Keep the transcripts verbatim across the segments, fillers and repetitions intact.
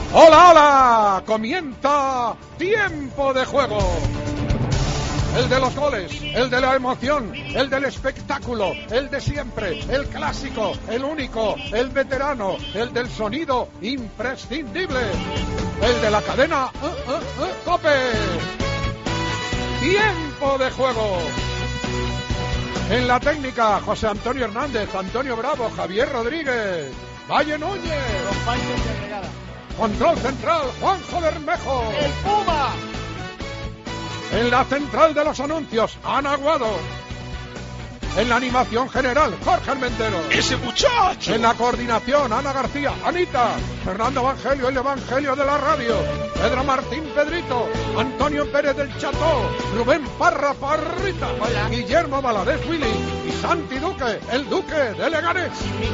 ¡Hola, hola! Comienza Tiempo de Juego. El de los goles, el de la emoción, el del espectáculo, el de siempre, el clásico, el único, el veterano, el del sonido imprescindible, el de la cadena uh, uh, uh, COPE. Tiempo de Juego. En la técnica, José Antonio Hernández, Antonio Bravo, Javier Rodríguez, Valle Núñez. Control central, Juanjo Bermejo. ¡El Puma! En la central de los anuncios, Ana Aguado. En la animación general, Jorge Almendero. ¡Ese muchacho! En la coordinación, Ana García, Anita. Fernando Evangelio, el Evangelio de la radio. Pedro Martín Pedrito. Antonio Pérez del Cható. Rubén Parra Parrita. Hola. Guillermo Valadez Willy. Y Santi Duque, el Duque de Leganés.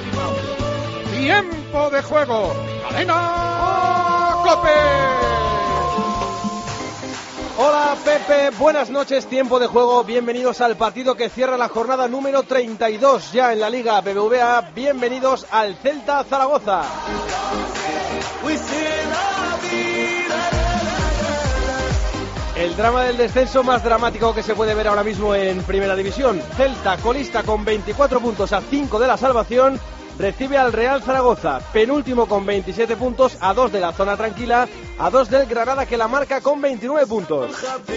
Tiempo de Juego. Cadena COPE. Hola Pepe, buenas noches, Tiempo de Juego, bienvenidos al partido que cierra la jornada número treinta y dos ya en la Liga B B V A, bienvenidos al Celta Zaragoza. El drama del descenso más dramático que se puede ver ahora mismo en Primera División. Celta, colista con veinticuatro puntos a cinco de la salvación, recibe al Real Zaragoza, penúltimo con veintisiete puntos, a dos de la zona tranquila, a dos del Granada que la marca con veintinueve puntos.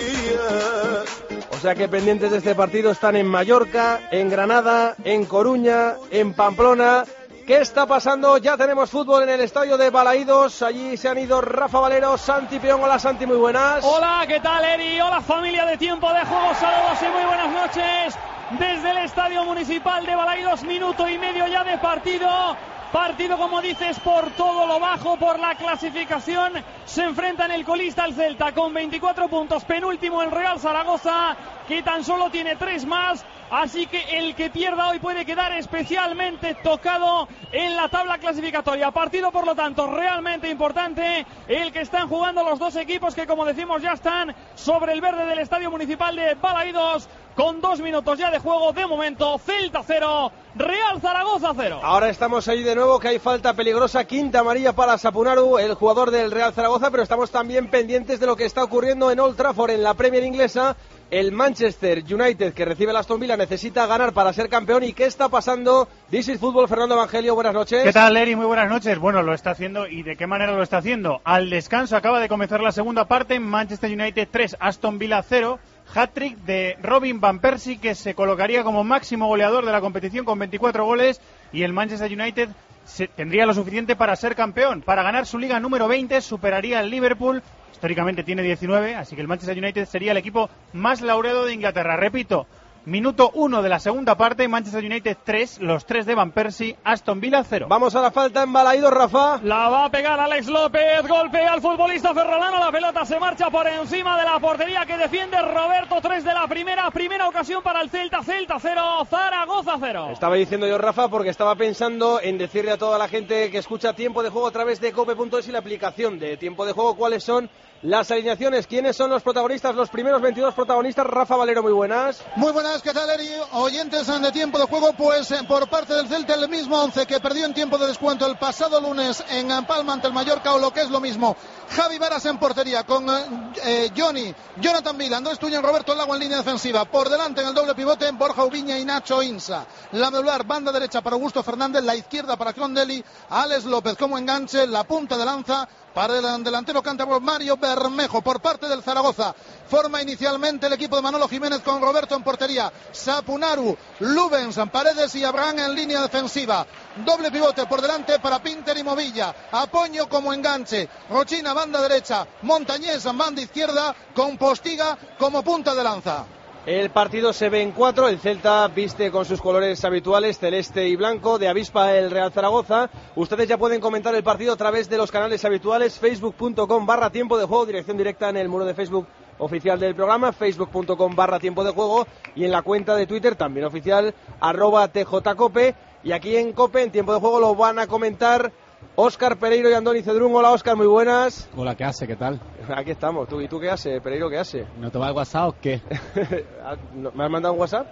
O sea que pendientes de este partido están en Mallorca, en Granada, en Coruña, en Pamplona. ¿Qué está pasando? Ya tenemos fútbol en el estadio de Balaídos. Allí se han ido Rafa Valero, Santi Peón. Hola Santi, muy buenas. Hola, ¿qué tal Eri? Hola familia de Tiempo de Juego, saludos y muy buenas noches. Desde el Estadio Municipal de Balaídos, minuto y medio ya de partido. Partido, como dices, por todo lo bajo, por la clasificación. Se enfrentan el colista al Celta con veinticuatro puntos, penúltimo el Real Zaragoza, que tan solo tiene tres más. Así que el que pierda hoy puede quedar especialmente tocado en la tabla clasificatoria. Partido, por lo tanto, realmente importante. El que están jugando los dos equipos que, como decimos, ya están sobre el verde del Estadio Municipal de Balaídos. Con dos minutos ya de juego, de momento, Celta cero, Real Zaragoza cero. Ahora estamos ahí de nuevo, que hay falta peligrosa, quinta amarilla para Sapunaru, el jugador del Real Zaragoza, pero estamos también pendientes de lo que está ocurriendo en Old Trafford, en la Premier inglesa. El Manchester United, que recibe el Aston Villa, necesita ganar para ser campeón. ¿Y qué está pasando? This is Fútbol, Fernando Evangelio, buenas noches. ¿Qué tal, Eri? Muy buenas noches. Bueno, lo está haciendo, ¿y de qué manera lo está haciendo? Al descanso acaba de comenzar la segunda parte, Manchester United tres, Aston Villa cero. Hat-trick de Robin Van Persie, que se colocaría como máximo goleador de la competición con veinticuatro goles, y el Manchester United se, tendría lo suficiente para ser campeón, para ganar su liga número veinte, superaría al Liverpool, históricamente tiene diecinueve, así que el Manchester United sería el equipo más laureado de Inglaterra. Repito, minuto uno de la segunda parte, Manchester United tres, los tres de Van Persie, Aston Villa cero. Vamos a la falta en Balaídos, Rafa. La va a pegar Alex López, golpea al futbolista ferrolano, la pelota se marcha por encima de la portería que defiende Roberto. Tres de la primera, primera ocasión para el Celta, Celta cero, Zaragoza cero. Estaba diciendo yo, Rafa, porque estaba pensando en decirle a toda la gente que escucha Tiempo de Juego a través de cope punto es y la aplicación de Tiempo de Juego, cuáles son las alineaciones, quiénes son los protagonistas, los primeros veintidós protagonistas. Rafa Valero, muy buenas. Muy buenas, ¿qué tal, Eri? Oyentes de Tiempo de Juego, pues eh, por parte del Celta el mismo once que perdió en tiempo de descuento el pasado lunes en Palma ante el Mallorca, o lo que es lo mismo, Javi Varas en portería con eh, Johnny, Jonathan Vila, Andrés Tuñón, Roberto Lago en línea defensiva, por delante en el doble pivote Borja Ubiña y Nacho Insa, la medular, banda derecha para Augusto Fernández, la izquierda para Crondelli, Alex López como enganche, la punta de lanza para el delantero cántabro Mario Bermejo. Por parte del Zaragoza forma inicialmente el equipo de Manolo Jiménez con Roberto en portería, Sapunaru, Lubens, Paredes y Abraham en línea defensiva, doble pivote por delante para Pinter y Movilla, Apoño como enganche, Rochina banda derecha, Montañés banda izquierda con Postiga como punta de lanza. El partido se ve en cuatro, el Celta viste con sus colores habituales, celeste y blanco, de avispa el Real Zaragoza. Ustedes ya pueden comentar el partido a través de los canales habituales, facebook punto com barra tiempo de juego, dirección directa en el muro de Facebook oficial del programa, facebook punto com barra tiempo de juego, y en la cuenta de Twitter también oficial, arroba tjcope, y aquí en Cope, en Tiempo de Juego, lo van a comentar Óscar Pereiro y Andoni Cedrún. Hola Óscar, muy buenas. Hola, ¿qué hace? ¿Qué tal? Aquí estamos. ¿Tú, ¿Y tú qué haces, Pereiro? ¿Qué hace? ¿No te va el WhatsApp o qué? ¿Me has mandado un WhatsApp?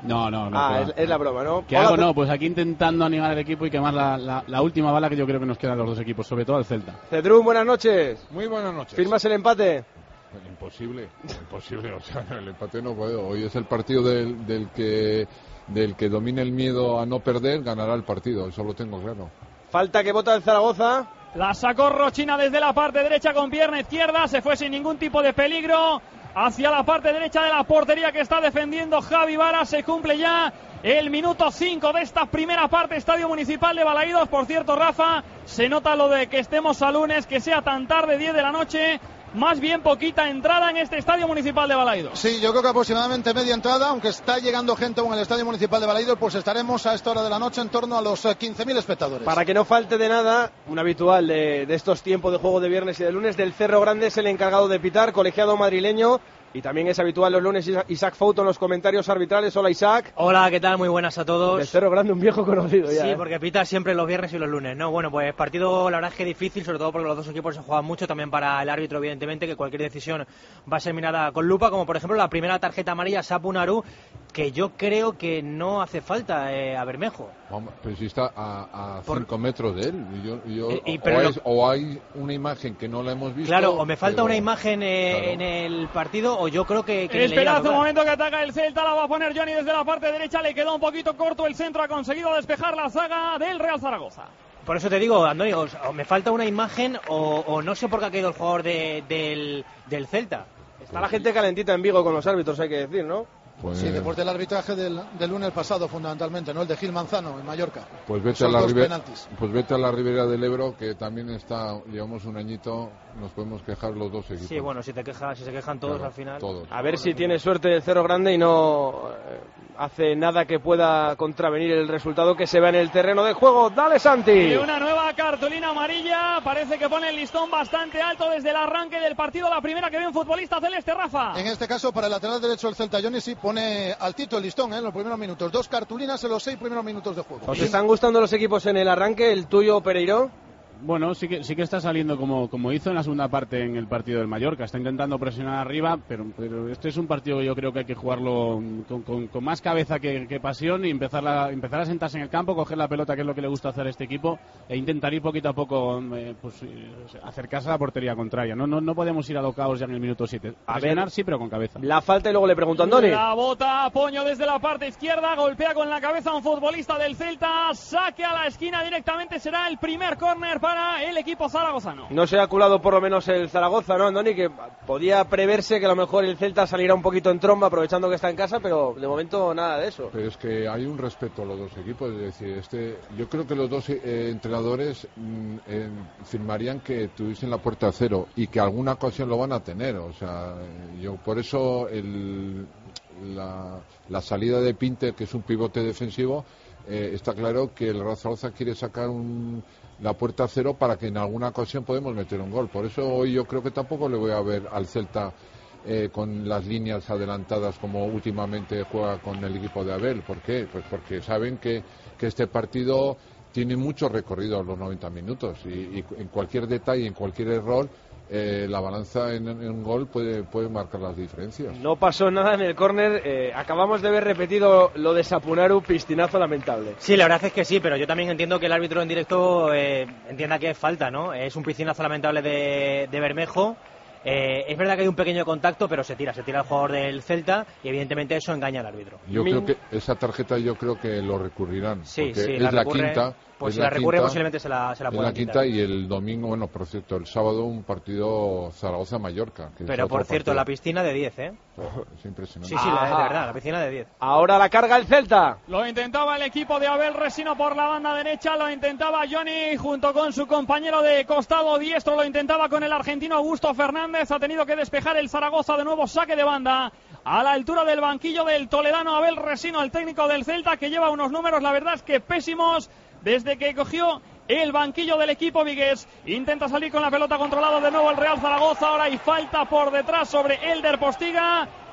No, no, no. Ah, es, es la broma, ¿no? ¿Qué hago? No, pues aquí intentando animar al equipo y quemar la, la, la última bala que yo creo que nos quedan los dos equipos, sobre todo al Celta. Cedrún, buenas noches. Muy buenas noches. ¿Firmas el empate? Imposible, imposible, o sea, el empate no puedo. Hoy es el partido del, del que del que domine el miedo a no perder, ganará el partido, eso lo tengo claro. Falta que vota el Zaragoza. La sacó Rochina desde la parte derecha con pierna izquierda, se fue sin ningún tipo de peligro hacia la parte derecha de la portería que está defendiendo Javi Vara. Se cumple ya el minuto cinco de esta primera parte, Estadio Municipal de Balaídos. Por cierto, Rafa, se nota lo de que estemos a lunes, que sea tan tarde, diez de la noche. Más bien poquita entrada en este Estadio Municipal de Balaídos. Sí, yo creo que aproximadamente media entrada, aunque está llegando gente aún al Estadio Municipal de Balaídos, pues estaremos a esta hora de la noche en torno a los quince mil espectadores. Para que no falte de nada, un habitual de, de estos tiempos de juego de viernes y de lunes, del Cerro Grande es el encargado de pitar, colegiado madrileño. Y también es habitual los lunes Isaac Fouto en los comentarios arbitrales. Hola, Isaac. Hola, ¿qué tal? Muy buenas a todos. Del Cerro Grande, un viejo conocido ya. Sí, ¿eh? porque pita siempre los viernes y los lunes, ¿no? Bueno, pues partido la verdad es que difícil, sobre todo porque los dos equipos se juegan mucho, también para el árbitro, evidentemente, que cualquier decisión va a ser mirada con lupa, como por ejemplo la primera tarjeta amarilla, Sapu Naru, que yo creo que no hace falta eh, a Bermejo. Vamos, pero si está a cinco por... metros de él. Yo, yo, y, y, o, pero es, lo... o hay una imagen que no la hemos visto. Claro, o me falta pero... una imagen eh, claro. en el partido, o yo creo que... que Esperad un momento que ataca el Celta, la va a poner Johnny desde la parte derecha, le quedó un poquito corto el centro, ha conseguido despejar la zaga del Real Zaragoza. Por eso te digo, Antonio, o, o me falta una imagen o, o no sé por qué ha caído el jugador de, del, del Celta. Está la gente calentita en Vigo con los árbitros, hay que decir, ¿no? Pues... Sí, después del arbitraje del, del lunes pasado, fundamentalmente, ¿no? El de Gil Manzano en Mallorca. Pues vete, a la ribera, pues vete a la Ribera del Ebro, que también está, llevamos un añito, nos podemos quejar los dos equipos. Sí, bueno, si te quejas, si se quejan todos claro, al final. Todos. A ver si tiene suerte el Cerro Grande y no eh, hace nada que pueda contravenir el resultado que se ve en el terreno de juego. ¡Dale, Santi! Y una nueva cartulina amarilla, parece que pone el listón bastante alto desde el arranque del partido, la primera que ve un futbolista celeste, Rafa. En este caso, para el lateral derecho del Celta, Johnny, sí pone altito el listón ¿eh? en los primeros minutos. Dos cartulinas en los seis primeros minutos de juego. ¿Os están gustando los equipos en el arranque? ¿El tuyo, Pereiro? Bueno, sí que sí que está saliendo como, como hizo en la segunda parte en el partido del Mallorca. Está intentando presionar arriba, pero, pero este es un partido que yo creo que hay que jugarlo con, con, con más cabeza que, que pasión y empezar, la, empezar a sentarse en el campo, coger la pelota, que es lo que le gusta hacer a este equipo, e intentar ir poquito a poco, eh, pues, acercarse a la portería contraria. No, no, no podemos ir a lo caos ya en el minuto siete. A presionar sí, pero con cabeza. La falta y luego le pregunto a Andoni. La bota Poño desde la parte izquierda, golpea con la cabeza a un futbolista del Celta, saque a la esquina directamente, será el primer córner para el equipo zaragozano. No se ha culado por lo menos el Zaragoza, ¿no, Andoni? Que podía preverse que a lo mejor el Celta saliera un poquito en tromba aprovechando que está en casa, pero de momento nada de eso. Pero es que hay un respeto a los dos equipos, es decir, este, yo creo que los dos eh, entrenadores mm, eh, firmarían que tuviesen la puerta a cero y que alguna ocasión lo van a tener, o sea, yo por eso el, la, la salida de Pinter, que es un pivote defensivo, eh, está claro que el Real Zaragoza quiere sacar un la puerta a cero para que en alguna ocasión podemos meter un gol. Por eso hoy yo creo que tampoco le voy a ver al Celta eh, con las líneas adelantadas como últimamente juega con el equipo de Abel. ¿Por qué? Pues porque saben que, que este partido tiene mucho recorrido a los noventa minutos y, y en cualquier detalle, en cualquier error, Eh, la balanza en, en un gol puede, puede marcar las diferencias. No pasó nada en el córner, eh, acabamos de ver repetido lo de Sapunaru, piscinazo lamentable. Sí, la verdad es que sí, pero yo también entiendo que el árbitro en directo eh, entienda que es falta, ¿no? Es un piscinazo lamentable de, de Bermejo. Eh, es verdad que hay un pequeño contacto, pero se tira, se tira el jugador del Celta y evidentemente eso engaña al árbitro. Yo Min... creo que esa tarjeta yo creo que lo recurrirán. Sí, porque sí, es la, la recurre, quinta. Pues es si la, la recurre quinta, posiblemente se la, se la puedan la quinta quitar. Y el domingo, bueno, por cierto, el sábado un partido Zaragoza-Mallorca. Pero por cierto, partido. La piscina de diez, ¿eh? Es impresionante. Sí, sí, la, de verdad, la piscina de diez. Ahora la carga el Celta. Lo intentaba el equipo de Abel Resino por la banda derecha, lo intentaba Johnny junto con su compañero de costado diestro, lo intentaba con el argentino Augusto Fernández, ha tenido que despejar el Zaragoza, de nuevo saque de banda a la altura del banquillo del toledano Abel Resino, el técnico del Celta, que lleva unos números, la verdad es que pésimos, desde que cogió el banquillo del equipo vigués. Intenta salir con la pelota controlada de nuevo el Real Zaragoza, ahora hay falta por detrás sobre Elder Postiga.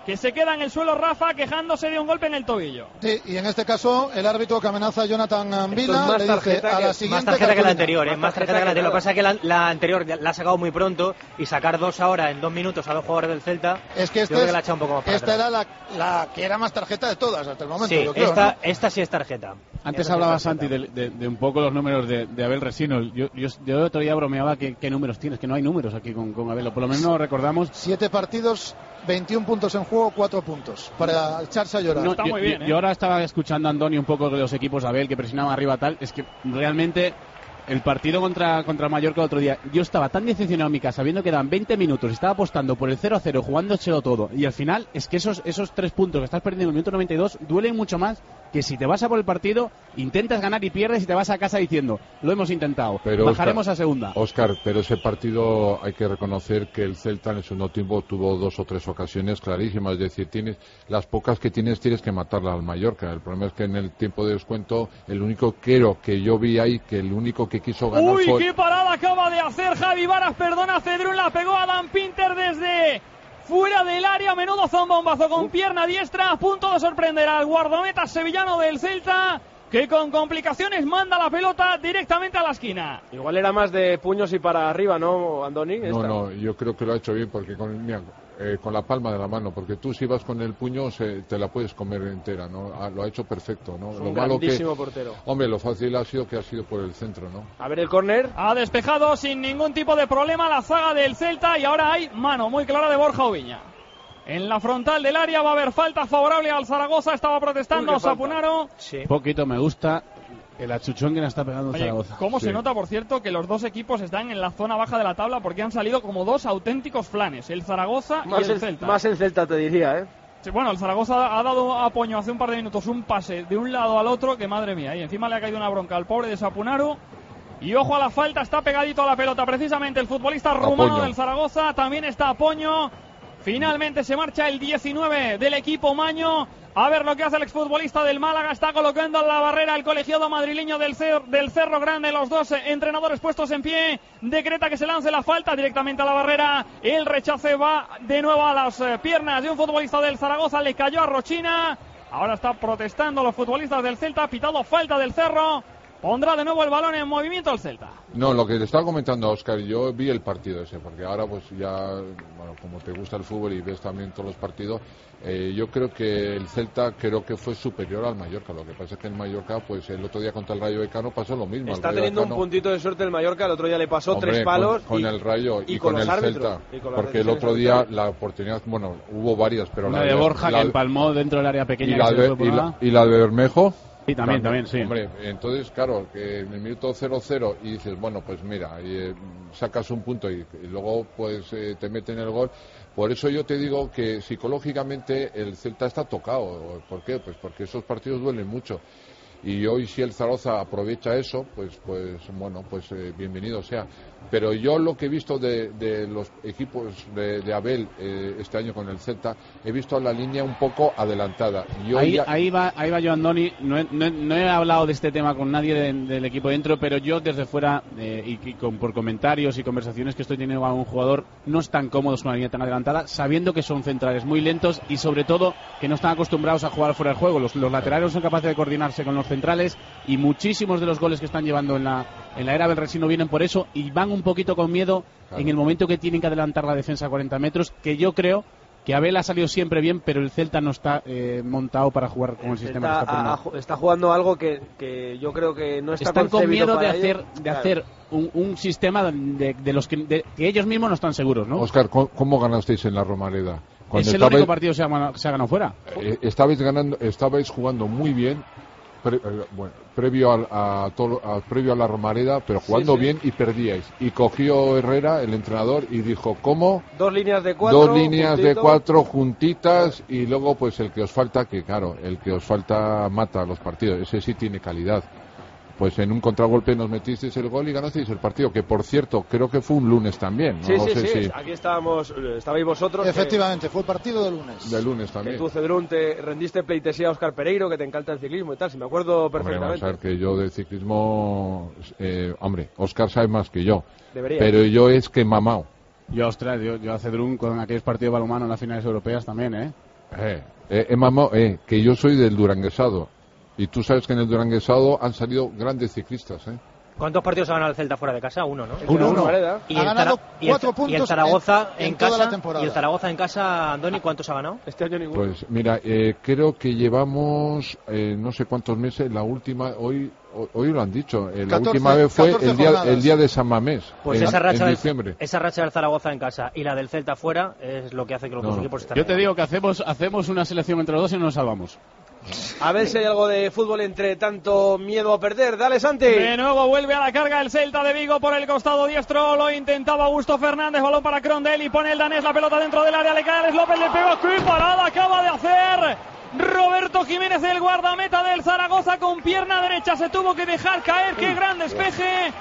que se queda en el suelo Rafa quejándose de un golpe en el tobillo. Sí, y en este caso el árbitro que amenaza a Jonathan Vila le dice a la siguiente... Más tarjeta que la anterior, ¿eh? Más tarjeta que la anterior. Lo que pasa es que la, la anterior la ha sacado muy pronto y sacar dos ahora en dos minutos a dos jugadores del Celta, es que este yo creo es, que la ha echado un poco más para esta atrás. era la, la que era más tarjeta de todas hasta el momento. Sí, yo creo, esta, ¿no? esta sí es tarjeta. Antes Esta hablaba sí es tarjeta. Santi de, de, de un poco los números de, de Abel Resino. Yo, yo, yo el otro día bromeaba que qué números tienes, que no hay números aquí con, con Abel, o por lo menos no recordamos. Siete partidos, veintiún puntos en juego, cuatro puntos para echarse a llorar. No, Está yo, muy bien, yo, ¿eh? yo ahora estaba escuchando a Andoni un poco de los equipos de Abel que presionaban arriba tal. Es que realmente el partido contra, contra Mallorca el otro día, yo estaba tan decepcionado en mi casa, sabiendo que eran veinte minutos, estaba apostando por el cero a cero, jugándoselo todo. Y al final es que esos, esos tres puntos que estás perdiendo en el minuto noventa y dos duelen mucho más que si te vas a por el partido, intentas ganar y pierdes y te vas a casa diciendo, lo hemos intentado, pero bajaremos Oscar, a segunda. Oscar, pero ese partido hay que reconocer que el Celta en el segundo tiempo tuvo dos o tres ocasiones clarísimas, es decir, tienes las pocas que tienes tienes que matarlas al Mallorca. El problema es que en el tiempo de descuento el único creo que yo vi ahí que el único que quiso ganar Uy, fue... qué parada acaba de hacer Javi Varas, perdona Cedrún, la pegó a Dan Pinter desde fuera del área, menudo zambombazo con pierna diestra, a punto de sorprender al guardameta sevillano del Celta, que con complicaciones manda la pelota directamente a la esquina. Igual era más de puños y para arriba, ¿no, Andoni? No, Esta. no, yo creo que lo ha hecho bien porque con, mira, eh, con la palma de la mano, porque tú si vas con el puño se, te la puedes comer entera, ¿no? Ah, lo ha hecho perfecto, ¿no? Es Lo un malo que, grandísimo portero. hombre, lo fácil ha sido que ha sido por el centro, ¿no? A ver el córner. Ha despejado sin ningún tipo de problema la zaga del Celta y ahora hay mano muy clara de Borja Oviña. En la frontal del área va a haber falta favorable al Zaragoza, estaba protestando Uy, qué falta. Sapunaro. Sí. Poquito me gusta el achuchón que le está pegando Oye, Zaragoza. ¿cómo Sí. se nota, por cierto, que los dos equipos están en la zona baja de la tabla porque han salido como dos auténticos flanes, el Zaragoza Más y el en, Celta? más en Celta te diría, ¿eh? Sí, bueno, el Zaragoza ha dado a Poño hace un par de minutos un pase de un lado al otro que madre mía, y encima le ha caído una bronca al pobre de Sapunaro. Y ojo a la falta, está pegadito a la pelota precisamente el futbolista rumano Poño. del Zaragoza, también está Poño. Finalmente se marcha el diecinueve del equipo Maño. A ver lo que hace el exfutbolista del Málaga. Está colocando en la barrera el colegiado madrileño del, Cer del Cerro Grande. Los dos eh, entrenadores puestos en pie. Decreta que se lance la falta directamente a la barrera. El rechace va de nuevo a las eh, piernas de un futbolista del Zaragoza. Le cayó a Rochina. Ahora está protestando los futbolistas del Celta. Pitado falta del Cerro. Pondrá de nuevo el balón en movimiento el Celta. No, lo que le estaba comentando a Óscar, yo vi el partido ese, porque ahora pues ya, bueno, como te gusta el fútbol y ves también todos los partidos, eh, yo creo que el Celta creo que fue superior al Mallorca. Lo que pasa es que el Mallorca, pues el otro día contra el Rayo Vallecano pasó lo mismo. Está Rayo teniendo un Vallecano, puntito de suerte el Mallorca, el otro día le pasó hombre, tres palos. con, con y, el Rayo y, y con, con el los árbitros, Celta, y con las porque el decisiones otro día arbitrales. la oportunidad, bueno, hubo varias, pero Una la de Borja la, que empalmó dentro del área y pequeña. la que se de, fue por y nada. la, y la de Bermejo. Sí, también, también, sí. Hombre, entonces, claro, que en el minuto cero cero y dices, bueno, pues mira, y, eh, sacas un punto y, y luego pues eh, te meten el gol. Por eso yo te digo que psicológicamente el Celta está tocado. ¿Por qué? Pues porque esos partidos duelen mucho. Y hoy si el Zaragoza aprovecha eso, pues pues bueno, pues eh, bienvenido sea. Pero yo lo que he visto de, de los equipos de, de Abel eh, este año con el Celta, he visto la línea un poco adelantada. Yo Ahí, ya... ahí va, ahí va yo, Andoni. No he, no, he, no he hablado de este tema con nadie de, del equipo dentro, pero yo desde fuera eh, y, y con, por comentarios y conversaciones que estoy teniendo con un jugador, no están cómodos con una línea tan adelantada, sabiendo que son centrales muy lentos y sobre todo que no están acostumbrados a jugar fuera del juego. Los, los laterales no son capaces de coordinarse con los centrales y muchísimos de los goles que están llevando en la, en la era Belresino vienen por eso y van un poquito con miedo claro. En el momento que tienen que adelantar la defensa a cuarenta metros, que yo creo que Abel ha salido siempre bien, pero el Celta no está eh, montado para jugar con el, el sistema que está poniendo. A, a, está jugando algo que, que yo creo que no está Están con miedo de para hacer, ello. de Claro. hacer un, un sistema de, de los que, de, que ellos mismos no están seguros, ¿no? Oscar, ¿cómo, cómo ganasteis en la Romareda? Cuando es el estabais, único partido que se ha, se ha ganado fuera. Eh, estabais ganando, estabais jugando muy bien. Pre, eh, bueno, previo a, a, todo, a previo a la Romareda, pero jugando sí, sí. bien y perdíais. Y cogió Herrera, el entrenador, y dijo, ¿cómo? Dos líneas de cuatro. Dos líneas juntito. de cuatro juntitas y luego pues el que os falta, que claro, el que os falta mata los partidos. Ese sí tiene calidad. Pues en un contragolpe nos metisteis el gol y ganasteis el partido, que por cierto, creo que fue un lunes también. No sí, no sí, sé sí, si... aquí estábamos, estabais vosotros. Efectivamente, que... fue el partido de lunes. De lunes también. Que tú, Cedrún, te rendiste pleitesía a Óscar Pereiro, que te encanta el ciclismo y tal, si me acuerdo perfectamente. Hombre, vamos a ver que yo de ciclismo, eh, hombre, Óscar sabe más que yo. Debería. Pero yo es que mamao. Yo, ostras, yo, yo a Cedrún con aquellos partidos de balonmano en las finales europeas también, ¿eh? Eh, eh, eh, mamá, eh, que yo soy del Duranguesado. Y tú sabes que en el Duranguesado han salido grandes ciclistas, ¿eh? ¿Cuántos partidos ha ganado el Celta fuera de casa? Uno, ¿no? Uno, uno. Y ha el ganado Zara- y el- cuatro y el puntos Zaragoza en, en, en toda casa. la temporada. Y el Zaragoza en casa, Andoni, ¿cuántos ha ganado? Este año ninguno. Pues mira, eh, creo que llevamos eh, no sé cuántos meses, la última, hoy hoy, hoy lo han dicho, eh, la catorce, última vez fue catorce el día, jornadas. el día de San Mamés, Pues en, esa racha, en del, diciembre. esa racha del Zaragoza en casa y la del Celta fuera es lo que hace que los No, dos no. equipos estén Yo te ahí. digo que hacemos, hacemos una selección entre los dos y no nos salvamos. A ver si hay algo de fútbol entre tanto miedo a perder. Dale, Santi. De nuevo vuelve a la carga el Celta de Vigo por el costado diestro. Lo intentaba Augusto Fernández. Balón para Crondel y pone el danés la pelota dentro del área. Le cae a Alex López. Le pega. ¡Qué parada acaba de hacer Roberto Jiménez, el guardameta del Zaragoza, con pierna derecha? Se tuvo que dejar caer. ¡Qué gran despeje!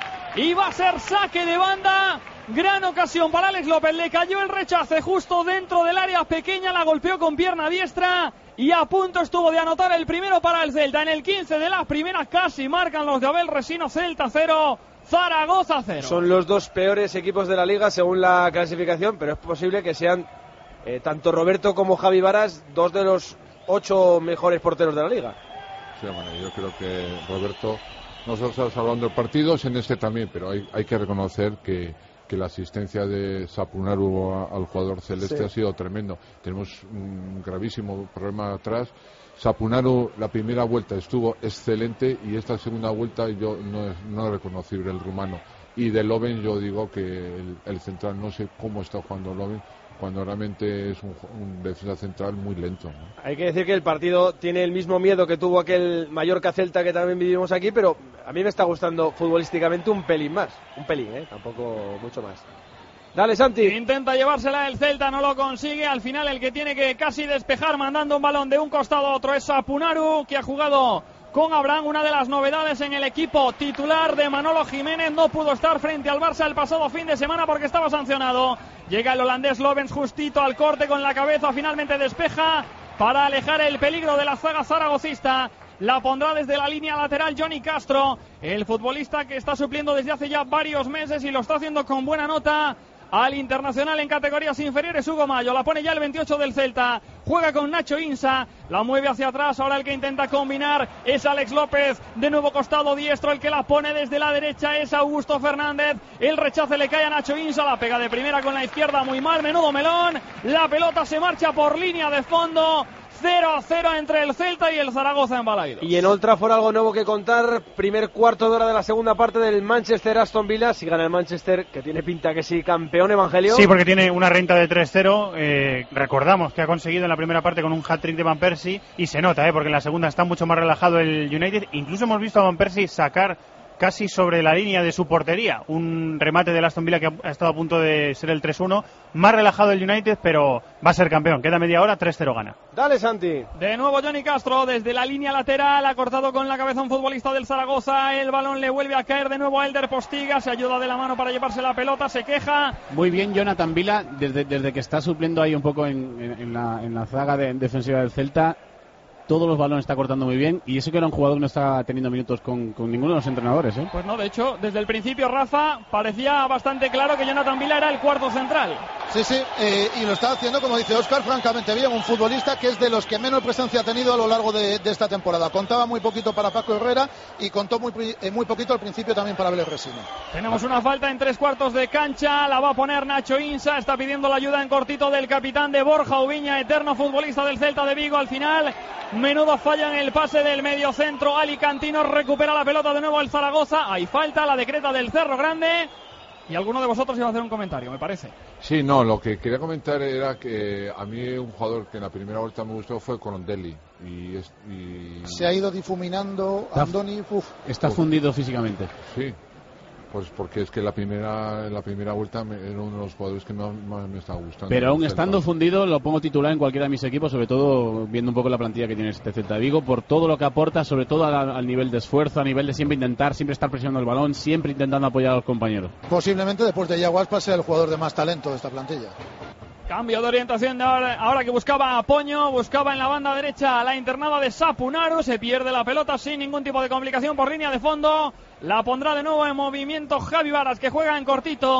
Y va a ser saque de banda. Gran ocasión para Alex López. Le cayó el rechace justo dentro del área pequeña. La golpeó con pierna diestra. Y a punto estuvo de anotar el primero para el Celta. En el quince de la primera casi marcan los de Abel Resino. Celta cero, Zaragoza cero. Son los dos peores equipos de la liga según la clasificación, pero es posible que sean eh, tanto Roberto como Javi Varas dos de los ocho mejores porteros de la liga. Sí, bueno, yo creo que Roberto, nosotros estamos hablando de partidos, en este también, pero hay, hay que reconocer que, que la asistencia de Sapunaru a- al jugador celeste Sí. ha sido tremendo. Tenemos un gravísimo problema atrás. Sapunaru, la primera vuelta estuvo excelente y esta segunda vuelta yo no es, no es reconocible el rumano. Y de Loven yo digo que el, el central, no sé cómo está jugando Loven, cuando realmente es un, un defensa central muy lento, ¿no? Hay que decir que el partido tiene el mismo miedo que tuvo aquel Mallorca-Celta que también vivimos aquí, pero a mí me está gustando futbolísticamente un pelín más. Un pelín, ¿eh? Tampoco mucho más. Dale, Santi. Intenta llevársela el Celta, no lo consigue. Al final el que tiene que casi despejar mandando un balón de un costado a otro es Sapunaru, que ha jugado con Abraham. Una de las novedades en el equipo titular de Manolo Jiménez. No pudo estar frente al Barça el pasado fin de semana porque estaba sancionado. Llega el holandés Lovens justito al corte con la cabeza. Finalmente despeja para alejar el peligro de la zaga zaragocista. La pondrá desde la línea lateral Johnny Castro, el futbolista que está supliendo desde hace ya varios meses y lo está haciendo con buena nota al internacional en categorías inferiores Hugo Mayo. La pone ya el veintiocho del Celta, juega con Nacho Insa, la mueve hacia atrás. Ahora el que intenta combinar es Alex López, de nuevo costado diestro. El que la pone desde la derecha es Augusto Fernández. El rechace le cae a Nacho Insa, la pega de primera con la izquierda, muy mal, menudo melón. La pelota se marcha por línea de fondo. cero a cero entre el Celta y el Zaragoza en Balaidos. Y en Old Trafford algo nuevo que contar. Primer cuarto de hora de la segunda parte del Manchester Aston Villa. Si gana el Manchester, que tiene pinta que sí, campeón, Evangelio. Sí, porque tiene una renta de tres cero. Eh, recordamos que ha conseguido en la primera parte con un hat-trick de Van Persie. Y se nota, eh, porque en la segunda está mucho más relajado el United. Incluso hemos visto a Van Persie sacar casi sobre la línea de su portería un remate del Aston Villa que ha estado a punto de ser el tres uno. Más relajado el United, pero va a ser campeón. Queda media hora, tres cero gana. Dale, Santi. De nuevo Johnny Castro desde la línea lateral, ha cortado con la cabeza un futbolista del Zaragoza. El balón le vuelve a caer de nuevo a Elder Postiga. Se ayuda de la mano para llevarse la pelota, se queja. Muy bien Jonathan Vila, desde, desde que está supliendo ahí un poco en, en, en, la, en la zaga de, defensiva del Celta. Todos los balones está cortando muy bien y eso que era un jugador que no está teniendo minutos con, con ninguno de los entrenadores, ¿eh? Pues no, de hecho, desde el principio, Rafa, parecía bastante claro que Jonathan Vila era el cuarto central. Sí, sí, eh, y lo está haciendo, como dice Óscar, francamente bien. Un futbolista que es de los que menos presencia ha tenido a lo largo de, de esta temporada. Contaba muy poquito para Paco Herrera y contó muy, eh, muy poquito al principio también para Abel Resino. Tenemos una falta en tres cuartos de cancha, la va a poner Nacho Insa, está pidiendo la ayuda en cortito del capitán de Borja Ubiña, eterno futbolista del Celta de Vigo. Al final, menudo falla en el pase del mediocentro alicantino, recupera la pelota de nuevo el Zaragoza. Hay falta, la decreta del Cerro Grande. Y alguno de vosotros iba a hacer un comentario, me parece. Sí, no, lo que quería comentar era que a mí un jugador que en la primera vuelta me gustó fue Corondelli. Y, es, y... Se ha ido difuminando Andoni. Uf. Está fundido físicamente. Sí, pues porque es que la primera la primera vuelta me, era uno de los jugadores que más, más me estaba gustando. Pero aún estando fundido lo pongo titular en cualquiera de mis equipos, sobre todo viendo un poco la plantilla que tiene este Celta de Vigo, por todo lo que aporta, sobre todo al, al nivel de esfuerzo, a nivel de siempre intentar, siempre estar presionando el balón, siempre intentando apoyar a los compañeros. Posiblemente después de Yaguaspa sea el jugador de más talento de esta plantilla. Cambio de orientación de ahora, ahora que buscaba a Poño, buscaba en la banda derecha la internada de Sapunaru, se pierde la pelota sin ningún tipo de complicación por línea de fondo, la pondrá de nuevo en movimiento Javi Varas, que juega en cortito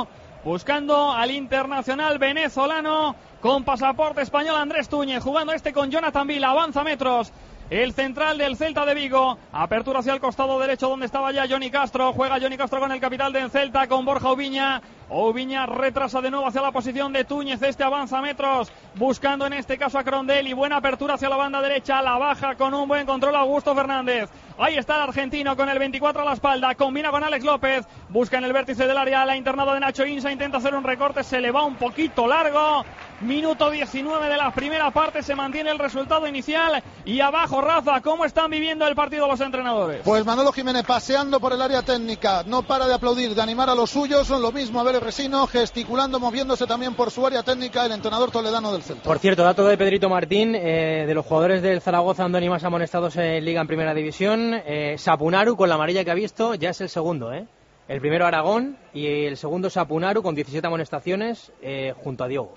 buscando al internacional venezolano con pasaporte español Andrés Túñez, jugando este con Jonathan Vila, avanza metros. El central del Celta de Vigo, apertura hacia el costado derecho donde estaba ya Johnny Castro, juega Johnny Castro con el capital del Celta, con Borja Oubiña. Oubiña retrasa de nuevo hacia la posición de Túñez, este avanza metros, buscando en este caso a Crondelli, buena apertura hacia la banda derecha, la baja con un buen control Augusto Fernández. Ahí está el argentino con el veinticuatro a la espalda, combina con Alex López, busca en el vértice del área la internada de Nacho Insa, intenta hacer un recorte, se le va un poquito largo. Minuto diecinueve de la primera parte, se mantiene el resultado inicial y abajo, Rafa, ¿cómo están viviendo el partido los entrenadores? Pues Manolo Jiménez paseando por el área técnica, no para de aplaudir, de animar a los suyos, son lo mismo a Vélez Resino, gesticulando, moviéndose también por su área técnica el entrenador toledano del Celta. Por cierto, dato de Pedrito Martín, eh, de los jugadores del Zaragoza, Andoni más amonestados en Liga en Primera División, eh, Sapunaru con la amarilla que ha visto ya es el segundo, ¿eh? El primero Aragón y el segundo Sapunaru con diecisiete amonestaciones eh, junto a Diogo.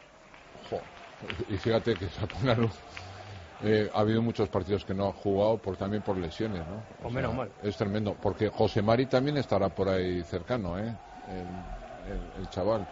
Y fíjate que Sapunaru eh, ha habido muchos partidos que no ha jugado por, también por lesiones, ¿no? Pues menos mal. Es tremendo, porque José Mari también estará por ahí cercano, ¿eh? El, el, el chaval.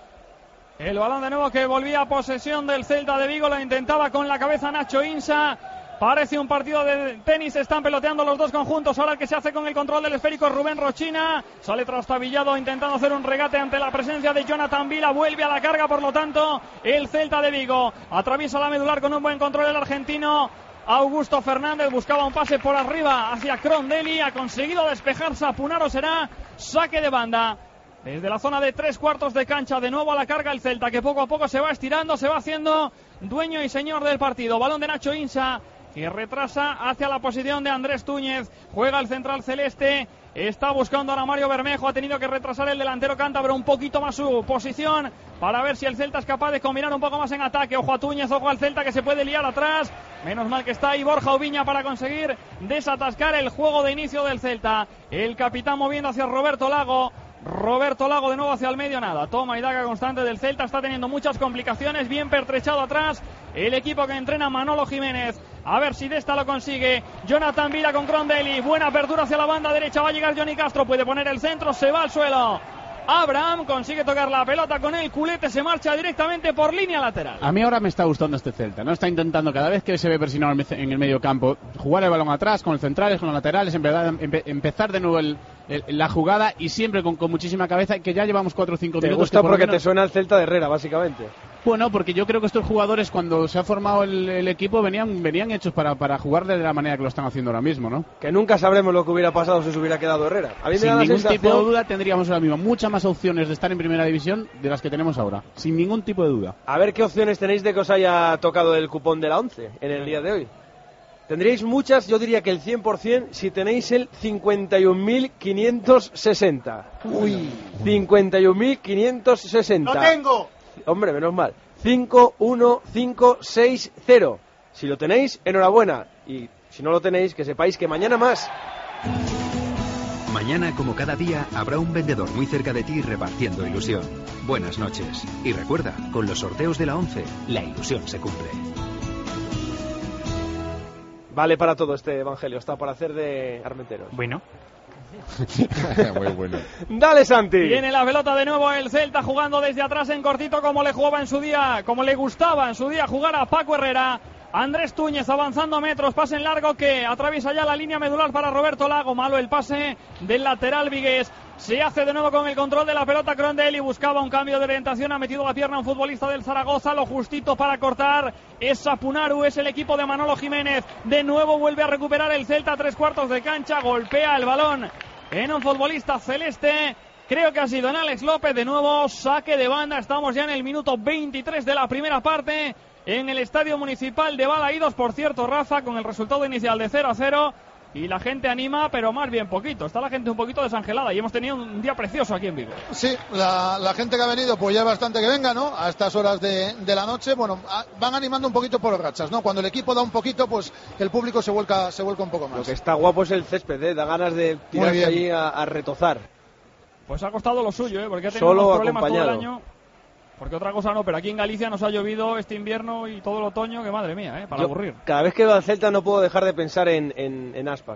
El balón de nuevo que volvía a posesión del Celta de Vigo, lo intentaba con la cabeza Nacho Insa. Parece un partido de tenis, están peloteando los dos conjuntos. Ahora el que se hace con el control del esférico es Rubén Rochina. Sale trastabillado intentando hacer un regate ante la presencia de Jonathan Vila. Vuelve a la carga, por lo tanto, el Celta de Vigo. Atraviesa la medular con un buen control el argentino. Augusto Fernández buscaba un pase por arriba hacia Crondelli. Ha conseguido despejar Sapunaro, será saque de banda. Desde la zona de tres cuartos de cancha, de nuevo a la carga el Celta, que poco a poco se va estirando, se va haciendo dueño y señor del partido. Balón de Nacho Insa, que retrasa hacia la posición de Andrés Túñez, juega el central celeste, está buscando ahora Mario Bermejo, ha tenido que retrasar el delantero cántabro un poquito más su posición para ver si el Celta es capaz de combinar un poco más en ataque. Ojo a Túñez, ojo al Celta que se puede liar atrás, menos mal que está ahí Borja Oubiña para conseguir desatascar el juego de inicio del Celta. El capitán moviendo hacia Roberto Lago, Roberto Lago de nuevo hacia el medio, nada, toma y daga constante del Celta, está teniendo muchas complicaciones, bien pertrechado atrás el equipo que entrena Manolo Jiménez, a ver si de esta lo consigue. Jonathan Vila con Crondelli, buena apertura hacia la banda derecha, va a llegar Johnny Castro, puede poner el centro, se va al suelo. Abraham consigue tocar la pelota con el culete, se marcha directamente por línea lateral. A mí ahora me está gustando este Celta, ¿no? Está intentando cada vez que se ve presionado en el medio campo, jugar el balón atrás con los centrales, con los laterales, empezar, empe, empezar de nuevo el, el, la jugada y siempre con, con muchísima cabeza, que ya llevamos cuatro o cinco minutos. Te gusta por porque menos... te suena el Celta de Herrera, básicamente. Bueno, porque yo creo que estos jugadores, cuando se ha formado el, el equipo, venían venían hechos para, para jugar de la manera que lo están haciendo ahora mismo, ¿no? Que nunca sabremos lo que hubiera pasado si se hubiera quedado Herrera. A mí me Sin da la ningún sensación... tipo de duda tendríamos ahora mismo muchas más opciones de estar en primera división de las que tenemos ahora. Sin ningún tipo de duda. A ver qué opciones tenéis de que os haya tocado el cupón de la once en el día de hoy. Tendríais muchas, yo diría que el cien por ciento si tenéis el cincuenta y un mil quinientos sesenta. Uy. cincuenta y un mil quinientos sesenta. ¡Lo tengo! Hombre, menos mal. cinco uno cinco seis cero. Si lo tenéis, enhorabuena. Y si no lo tenéis, que sepáis que mañana más. Mañana, como cada día, habrá un vendedor muy cerca de ti repartiendo ilusión. Buenas noches. Y recuerda, con los sorteos de la once, la ilusión se cumple. Vale para todo este evangelio, está para hacer de Armenteros. Bueno. Muy bueno. Dale, Santi. Tiene la pelota de nuevo el Celta, jugando desde atrás en cortito, como le jugaba en su día, como le gustaba en su día jugar a Paco Herrera. Andrés Túñez avanzando metros, pase en largo que atraviesa ya la línea medular para Roberto Lago. Malo el pase del lateral vigués. Se hace de nuevo con el control de la pelota Crondelli, buscaba un cambio de orientación, ha metido la pierna un futbolista del Zaragoza, lo justito para cortar. Es Sapunaru, es el equipo de Manolo Jiménez. De nuevo vuelve a recuperar el Celta, tres cuartos de cancha, golpea el balón en un futbolista celeste. Creo que ha sido en Alex López. De nuevo saque de banda, estamos ya en el minuto veintitrés de la primera parte en el Estadio Municipal de Balaídos. Por cierto, Rafa, con el resultado inicial de cero a cero, y la gente anima, pero más bien poquito. Está la gente un poquito desangelada y hemos tenido un día precioso aquí en Vigo. Sí, la, la gente que ha venido, pues ya es bastante que venga, ¿no? A estas horas de, de la noche, bueno, a, van animando un poquito por rachas, ¿no? Cuando el equipo da un poquito, pues el público se vuelca, se vuelca un poco más. Lo que está guapo es el césped, ¿eh? Da ganas de tirarse allí a, a retozar. Pues ha costado lo suyo, ¿eh? Porque ha tenido Solo unos problemas acompañado. todo el año. Porque otra cosa no, pero aquí en Galicia nos ha llovido este invierno y todo el otoño, que madre mía, ¿eh? Para Yo, aburrir. Cada vez que veo al Celta no puedo dejar de pensar en, en, en Aspas, ¿eh?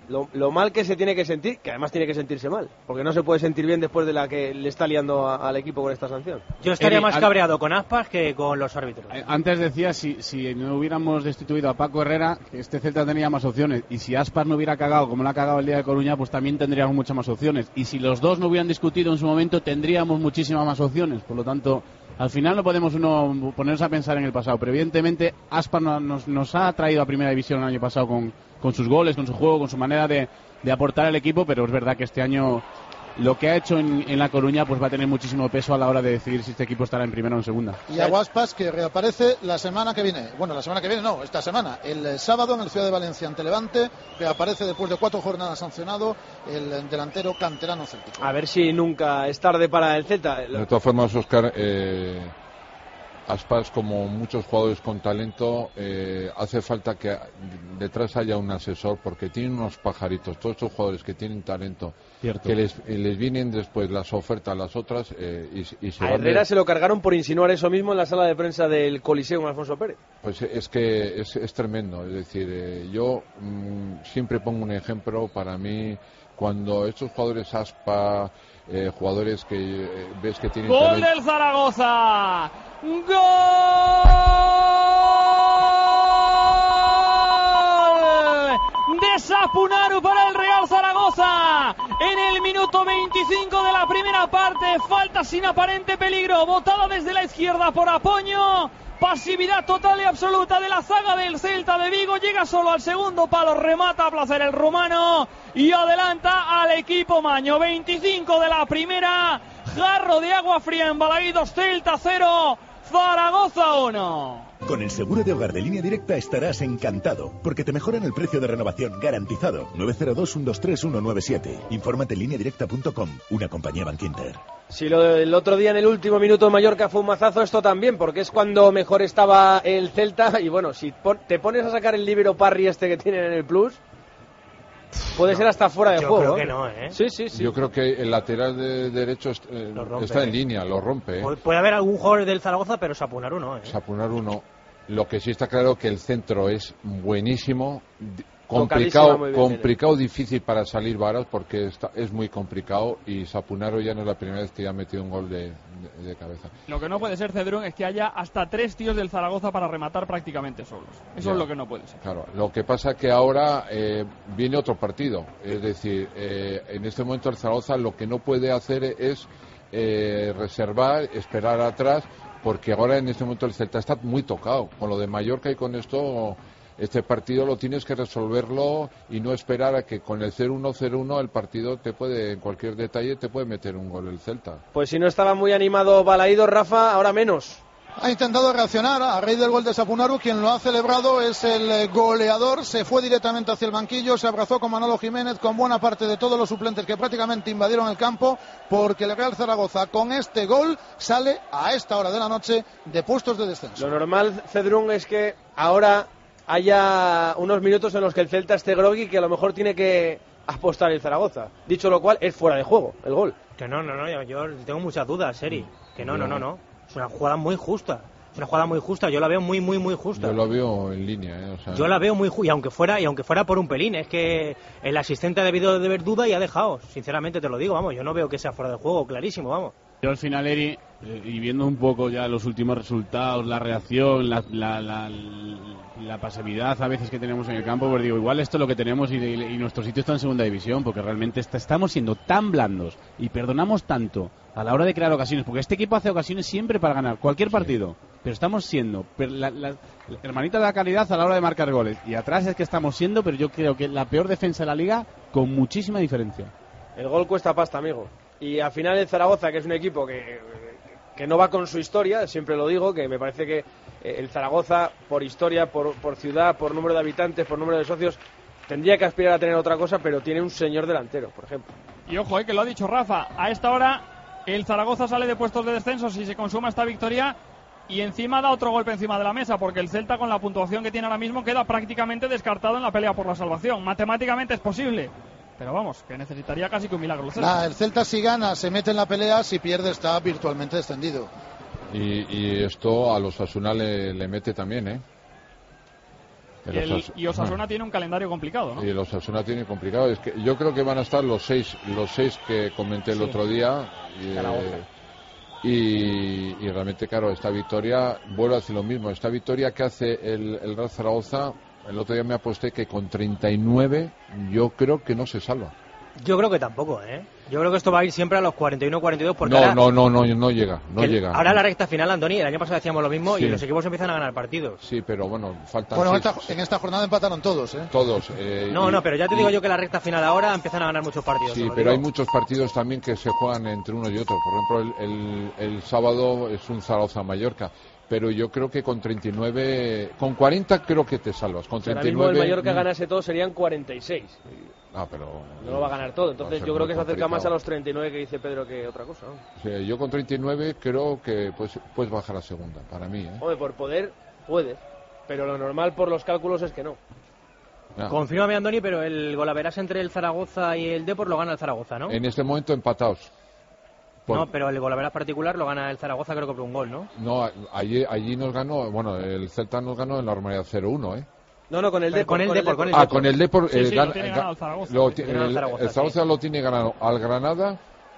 Lo, lo mal que se tiene que sentir, que además tiene que sentirse mal, porque no se puede sentir bien después de la que le está liando a, al equipo con esta sanción. Yo estaría Eri, más an- cabreado con Aspas que con los árbitros. Eh, Antes decía, si, si no hubiéramos destituido a Paco Herrera, que este Celta tenía más opciones. Y si Aspas no hubiera cagado como lo ha cagado el día de Coruña, pues también tendríamos muchas más opciones. Y si los dos no hubieran discutido en su momento, tendríamos muchísimas más opciones. Por lo tanto, al final no podemos uno ponernos a pensar en el pasado. Pero evidentemente, Aspas no- nos, nos ha traído a Primera División el año pasado con, con sus goles, con su juego, con su manera de, de aportar al equipo. Pero es verdad que este año lo que ha hecho en, en La Coruña pues va a tener muchísimo peso a la hora de decidir si este equipo estará en primera o en segunda. Y Aguaspas, que reaparece la semana que viene. Bueno, la semana que viene no, esta semana. El eh, sábado en el Ciudad de Valencia ante Levante, reaparece después de cuatro jornadas sancionado el delantero canterano céltico. A ver si nunca es tarde para el Celta. De todas formas, Óscar, eh, Aspas, como muchos jugadores con talento, eh, hace falta que detrás haya un asesor, porque tienen unos pajaritos, todos estos jugadores que tienen talento, Cierto. que les, eh, les vienen después las ofertas, las otras, eh, y, y se A van de- Herrera se lo cargaron por insinuar eso mismo en la sala de prensa del Coliseo con Alfonso Pérez. Pues es que es, es tremendo, es decir, eh, yo mm, siempre pongo un ejemplo para mí, cuando estos jugadores Aspa, eh, jugadores que eh, ves que tienen Gol talento, del Zaragoza. Gol de Sapunaru para el Real Zaragoza en el minuto veinticinco de la primera parte. Falta sin aparente peligro, botada desde la izquierda por Apoño. Pasividad total y absoluta de la zaga del Celta de Vigo. Llega solo al segundo palo, remata a placer el rumano y adelanta al equipo maño. veinticinco de la primera, jarro de agua fría en Balaídos. Celta cero, Zaragoza uno. Con el seguro de hogar de Línea Directa estarás encantado, porque te mejoran el precio de renovación garantizado. nueve cero dos, uno dos tres, uno nueve siete. Infórmate en línea directa punto com, una compañía Bankinter. Si lo del otro día en el último minuto Mallorca fue un mazazo, esto también, porque es cuando mejor estaba el Celta. Y bueno, si pon- te pones a sacar el líbero Parry este que tienen en el Plus, puede No, ser hasta fuera de yo juego. creo que ¿eh? no, ¿eh? Sí, sí, sí. yo creo que el lateral de derecho est- eh, Lo rompe, está en ¿eh? línea, lo rompe. ¿eh? Pu- Puede haber algún jugador del Zaragoza, pero Sapunaru no, ¿eh? Sapunar uno. Lo que sí está claro que el centro es buenísimo, di- Tocadísima, complicado, muy bien, complicado, difícil para salir varas porque está, es muy complicado, y Sapunaro ya no es la primera vez que ya ha metido un gol de, de- de cabeza. Lo que no puede ser, Cedrún, es que haya hasta tres tíos del Zaragoza para rematar prácticamente solos. Eso Ya. es lo que no puede ser. Claro, lo que pasa que ahora eh, viene otro partido, es decir, eh, en este momento el Zaragoza lo que no puede hacer es eh, reservar, esperar atrás, porque ahora en este momento el Celta está muy tocado con lo de Mallorca, y con esto este partido lo tienes que resolverlo y no esperar a que con el cero uno cero uno el partido te puede, en cualquier detalle te puede meter un gol el Celta. Pues si no estaba muy animado Balaídos, Rafa, ahora menos. Ha intentado reaccionar a raíz del gol de Sapunaru. Quien lo ha celebrado es el eh, goleador. Se fue directamente hacia el banquillo, se abrazó con Manolo Jiménez, con buena parte de todos los suplentes que prácticamente invadieron el campo, porque el Real Zaragoza con este gol sale a esta hora de la noche de puestos de descenso. Lo normal, Cedrún, es que ahora haya unos minutos en los que el Celta esté groggy, que a lo mejor tiene que apostar el Zaragoza. Dicho lo cual, es fuera de juego el gol. Que no, no, no, yo, yo tengo muchas dudas, Eri. Que no, no, no, no. Es una jugada muy justa. Es una jugada muy justa. Yo la veo muy, muy, muy justa. Yo lo veo en línea, ¿eh? O sea, Yo la veo muy justa. Y aunque fuera, y aunque fuera por un pelín, es que el asistente ha debido de ver duda y ha dejado. Sinceramente te lo digo, vamos. Yo no veo que sea fuera de juego, clarísimo, vamos. Yo al final, Eri, eh, y viendo un poco ya los últimos resultados, la reacción, la, la, la, la pasividad a veces que tenemos en el campo, pues digo, igual esto es lo que tenemos y, y nuestro sitio está en segunda división, porque realmente está, estamos siendo tan blandos y perdonamos tanto a la hora de crear ocasiones, porque este equipo hace ocasiones siempre para ganar cualquier partido, pero estamos siendo per, la, la, la hermanita de la calidad a la hora de marcar goles, y atrás es que estamos siendo, pero yo creo que la peor defensa de la liga con muchísima diferencia. El gol cuesta pasta, amigo. Y al final el Zaragoza, que es un equipo que, que no va con su historia, siempre lo digo, que me parece que el Zaragoza, por historia, por, por ciudad, por número de habitantes, por número de socios, tendría que aspirar a tener otra cosa, pero tiene un señor delantero, por ejemplo. Y ojo, eh, que lo ha dicho Rafa, a esta hora el Zaragoza sale de puestos de descenso si se consuma esta victoria, y encima da otro golpe encima de la mesa, porque el Celta, con la puntuación que tiene ahora mismo, queda prácticamente descartado en la pelea por la salvación. Matemáticamente es posible, pero vamos, que necesitaría casi que un milagro. Nah, el Celta, si gana se mete en la pelea, si pierde está virtualmente descendido. Y, y esto a los Osasuna le, le mete también, ¿eh? Y, el, y Osasuna tiene un calendario complicado, ¿no? Y el Osasuna tiene complicado. Es que yo creo que van a estar los seis, los seis que comenté el sí. otro día. Y, eh, y, y realmente, claro, esta victoria, vuelvo a decir lo mismo, esta victoria que hace el, el Real Zaragoza, el otro día me aposté que con treinta y nueve yo creo que no se salva. Yo creo que tampoco, ¿eh? Yo creo que esto va a ir siempre a los cuarenta y uno cuarenta y dos porque no, ahora, no, no, no, no llega, no el, llega. Ahora la recta final, Andoni, el año pasado decíamos lo mismo sí. y los equipos empiezan a ganar partidos. Sí, pero bueno, faltan Bueno, seis, esta, en esta jornada empataron todos, ¿eh? Todos. Eh, no, y, no, pero ya te y, digo yo que la recta final ahora empiezan a ganar muchos partidos. Sí, pero digo. hay muchos partidos también que se juegan entre uno y otro. Por ejemplo, el, el, el sábado es un Zaragoza-Mallorca. Pero yo creo que con treinta y nueve, con cuarenta creo que te salvas. Con treinta y nueve, ahora mismo el Mallorca mm. ganase todo serían cuarenta y seis. Ah, pero no lo va a ganar todo. Entonces yo creo que se acerca más a los treinta y nueve que dice Pedro que otra cosa, ¿no? Sí, yo con treinta y nueve creo que pues puedes bajar a segunda, para mí, ¿eh? Hombre, por poder puedes, pero lo normal por los cálculos es que no. Ah. Confírmame, Andoni, pero el golaveras entre el Zaragoza y el Depor lo gana el Zaragoza, ¿no? En este momento empatados. Por... No, pero el golaveras particular lo gana el Zaragoza, creo que por un gol, ¿no? No, allí, allí nos ganó, bueno, el Celta nos ganó en la normalidad cero uno, ¿eh? No, no, con el Depor. Con el Depor, con el Ah, Depor. con el Depor. Sí, eh, sí, gan, lo tiene ganado el Zaragoza. Lo, sí. el, el Zaragoza, el Zaragoza sí. lo tiene ganado al Granada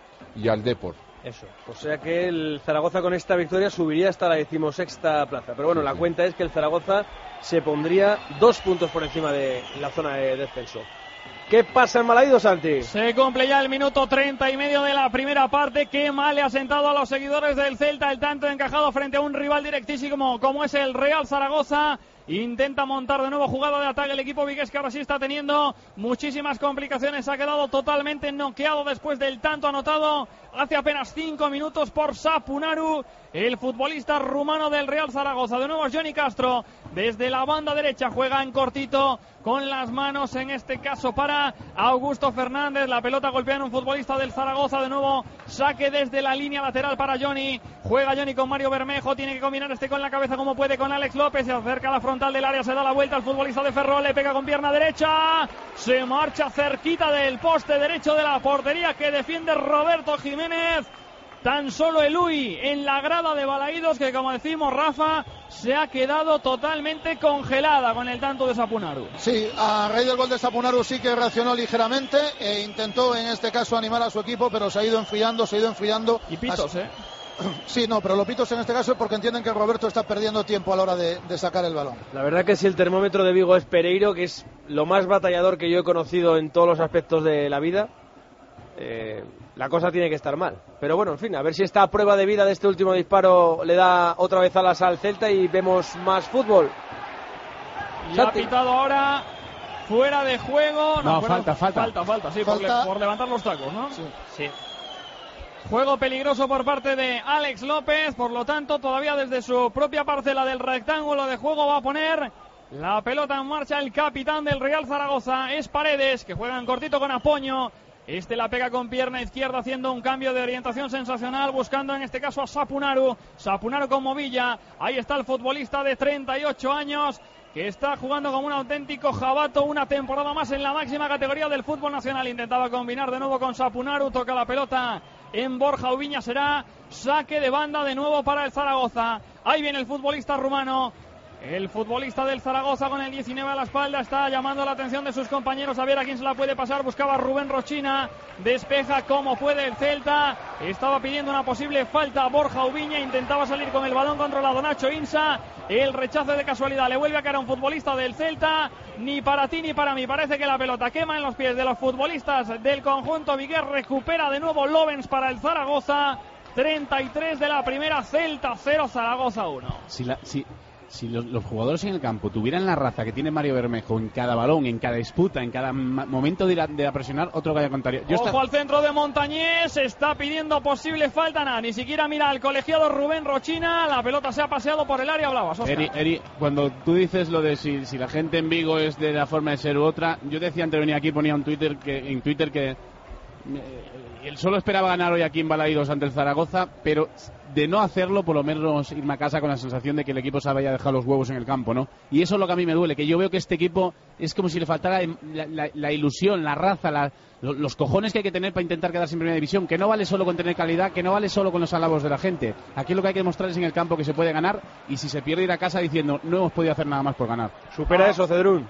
y al Depor. Eso. O sea que el Zaragoza con esta victoria subiría hasta la decimosexta plaza. Pero bueno, sí, la sí. cuenta es que el Zaragoza se pondría dos puntos por encima de la zona de descenso. ¿Qué pasa en Balaídos, Santi? Se cumple ya el minuto treinta y medio de la primera parte. Qué mal le ha sentado a los seguidores del Celta el tanto encajado frente a un rival directísimo como es el Real Zaragoza. Intenta montar de nuevo jugada de ataque el equipo vigués, que ahora sí está teniendo muchísimas complicaciones. Ha quedado totalmente noqueado después del tanto anotado hace apenas cinco minutos por Sapunaru, el futbolista rumano del Real Zaragoza. De nuevo Johnny Castro desde la banda derecha, juega en cortito con las manos, en este caso para Augusto Fernández. La pelota golpea en un futbolista del Zaragoza. De nuevo saque desde la línea lateral para Johnny. Juega Johnny con Mario Bermejo, tiene que combinar este con la cabeza como puede con Alex López. Se acerca a la frontal del área, se da la vuelta al futbolista de Ferrol, le pega con pierna derecha, se marcha cerquita del poste derecho de la portería que defiende Roberto Jiménez. Tan solo Elui en la grada de Balaídos, que como decimos, Rafa, se ha quedado totalmente congelada con el tanto de Sapunaru. Sí, a raíz del gol de Sapunaru sí que reaccionó ligeramente e intentó en este caso animar a su equipo, pero se ha ido enfriando, se ha ido enfriando. Y pitos, ¿eh? Sí, no, pero los pitos en este caso es porque entienden que Roberto está perdiendo tiempo a la hora de, de sacar el balón. La verdad que si el termómetro de Vigo es Pereiro, que es lo más batallador que yo he conocido en todos los aspectos de la vida, eh, la cosa tiene que estar mal. Pero bueno, en fin, a ver si esta prueba de vida de este último disparo le da otra vez alas al Celta y vemos más fútbol. Y ha pitado ahora fuera de juego. No, No, fuera, falta, falta. Falta, falta, sí, Falta. Por, le, por levantar los tacos, ¿no? Sí. Sí. Juego peligroso por parte de Alex López, por lo tanto todavía desde su propia parcela del rectángulo de juego va a poner la pelota en marcha el capitán del Real Zaragoza, es Paredes, que juega en cortito con Apoño. Este la pega con pierna izquierda haciendo un cambio de orientación sensacional, buscando en este caso a Sapunaru, Sapunaru con Movilla. Ahí está el futbolista de treinta y ocho años que está jugando como un auténtico jabato una temporada más en la máxima categoría del fútbol nacional. Intentaba combinar de nuevo con Sapunaru, toca la pelota en Borja Ubiña, será saque de banda de nuevo para el Zaragoza. Ahí viene el futbolista rumano, el futbolista del Zaragoza con el diecinueve a la espalda, está llamando la atención de sus compañeros a ver a quién se la puede pasar. Buscaba a Rubén Rochina, despeja como puede el Celta, estaba pidiendo una posible falta a Borja Ubiña, intentaba salir con el balón controlado Nacho Insa, el rechazo de casualidad, le vuelve a caer a un futbolista del Celta. Ni para ti ni para mí, parece que la pelota quema en los pies de los futbolistas del conjunto vigués. Recupera de nuevo Lovens para el Zaragoza. treinta y tres de la primera, Celta cero, Zaragoza uno. Si, la, si, si los, los jugadores en el campo tuvieran la raza que tiene Mario Bermejo en cada balón, en cada disputa, en cada ma- momento de ir a, de ir a presionar, otro gallo contaría. Yo Ojo está... al centro de Montañés, está pidiendo posible falta, nada, ni siquiera mira al colegiado Rubén Rochina, la pelota se ha paseado por el área, hablabas, Oscar. Eri, Eri, cuando tú dices lo de si, si la gente en Vigo es de la forma de ser u otra, yo decía antes de venir aquí, ponía un Twitter que, en Twitter que él solo esperaba ganar hoy aquí en Balaidos ante el Zaragoza, pero de no hacerlo, por lo menos irme a casa con la sensación de que el equipo se había dejado los huevos en el campo, ¿no? Y eso es lo que a mí me duele, que yo veo que este equipo es como si le faltara la, la, la ilusión, la raza, la, los cojones que hay que tener para intentar quedarse en primera división, que no vale solo con tener calidad, que no vale solo con los alabos de la gente. Aquí lo que hay que demostrar es en el campo que se puede ganar, y si se pierde, ir a casa diciendo no hemos podido hacer nada más por ganar. ¿Supera eso, Cedrún?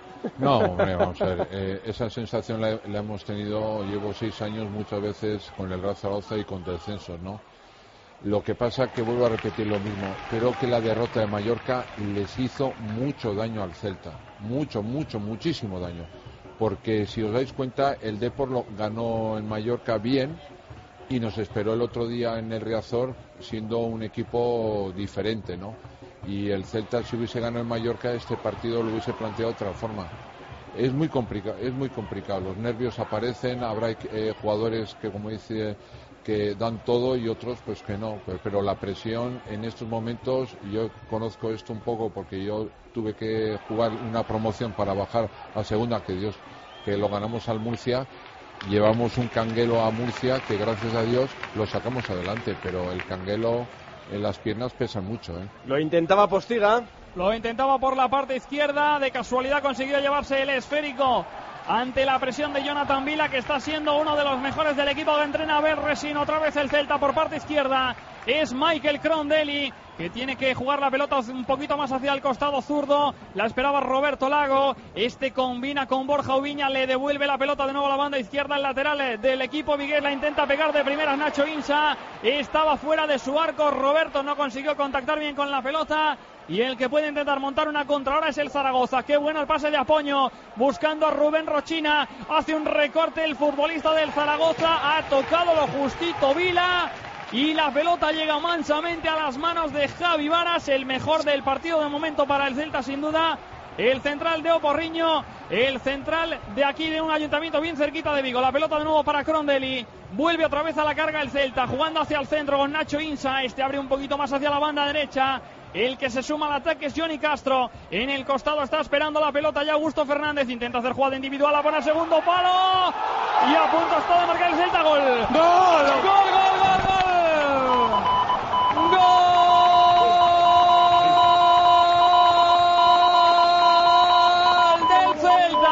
No, hombre, vamos a ver, eh, esa sensación la, la hemos tenido, llevo seis años muchas veces con el Real Zaragoza y con descensos, ¿no? Lo que pasa que vuelvo a repetir lo mismo, creo que la derrota de Mallorca les hizo mucho daño al Celta, mucho, mucho, muchísimo daño, porque si os dais cuenta, el Depor lo ganó en Mallorca bien y nos esperó el otro día en el Riazor siendo un equipo diferente, ¿no? Y el Celta, si hubiese ganado en Mallorca, este partido lo hubiese planteado de otra forma. Es muy complicado, es muy complicado. Los nervios aparecen, habrá eh, jugadores que, como dice, que dan todo y otros pues que no. Pero, pero la presión en estos momentos, yo conozco esto un poco porque yo tuve que jugar una promoción para bajar a segunda, que Dios, que lo ganamos al Murcia. Llevamos un canguelo a Murcia que gracias a Dios lo sacamos adelante, pero el canguelo en las piernas pesan mucho, ¿eh? Lo intentaba Postiga. Lo intentaba por la parte izquierda. De casualidad consiguió llevarse el esférico ante la presión de Jonathan Vila, que está siendo uno de los mejores del equipo que entrena Berresin. Otra vez el Celta por parte izquierda. Es Michael Crondelli, que tiene que jugar la pelota un poquito más hacia el costado zurdo. La esperaba Roberto Lago. Este combina con Borja Ubiña, le devuelve la pelota de nuevo a la banda izquierda. El lateral del equipo Vigués la intenta pegar de primeras Nacho Insa. Estaba fuera de su arco. Roberto no consiguió contactar bien con la pelota. Y el que puede intentar montar una contra ahora es el Zaragoza. Qué bueno el pase de Apoño, buscando a Rubén Rochina. Hace un recorte el futbolista del Zaragoza. Ha tocado lo justito Vila. Y la pelota llega mansamente a las manos de Javi Varas, el mejor del partido de momento para el Celta sin duda. El central de Oporriño, el central de aquí de un ayuntamiento bien cerquita de Vigo. La pelota de nuevo para Crondelli. Vuelve otra vez a la carga el Celta, jugando hacia el centro con Nacho Insa. Este abre un poquito más hacia la banda derecha. El que se suma al ataque es Johnny Castro. En el costado está esperando la pelota ya Augusto Fernández. Intenta hacer jugada individual, la pone a segundo palo. Y a punto está de marcar el Celta. Gol. ¡Gol! ¡Gol, gol, gol, gol! ¡Gol del Celta!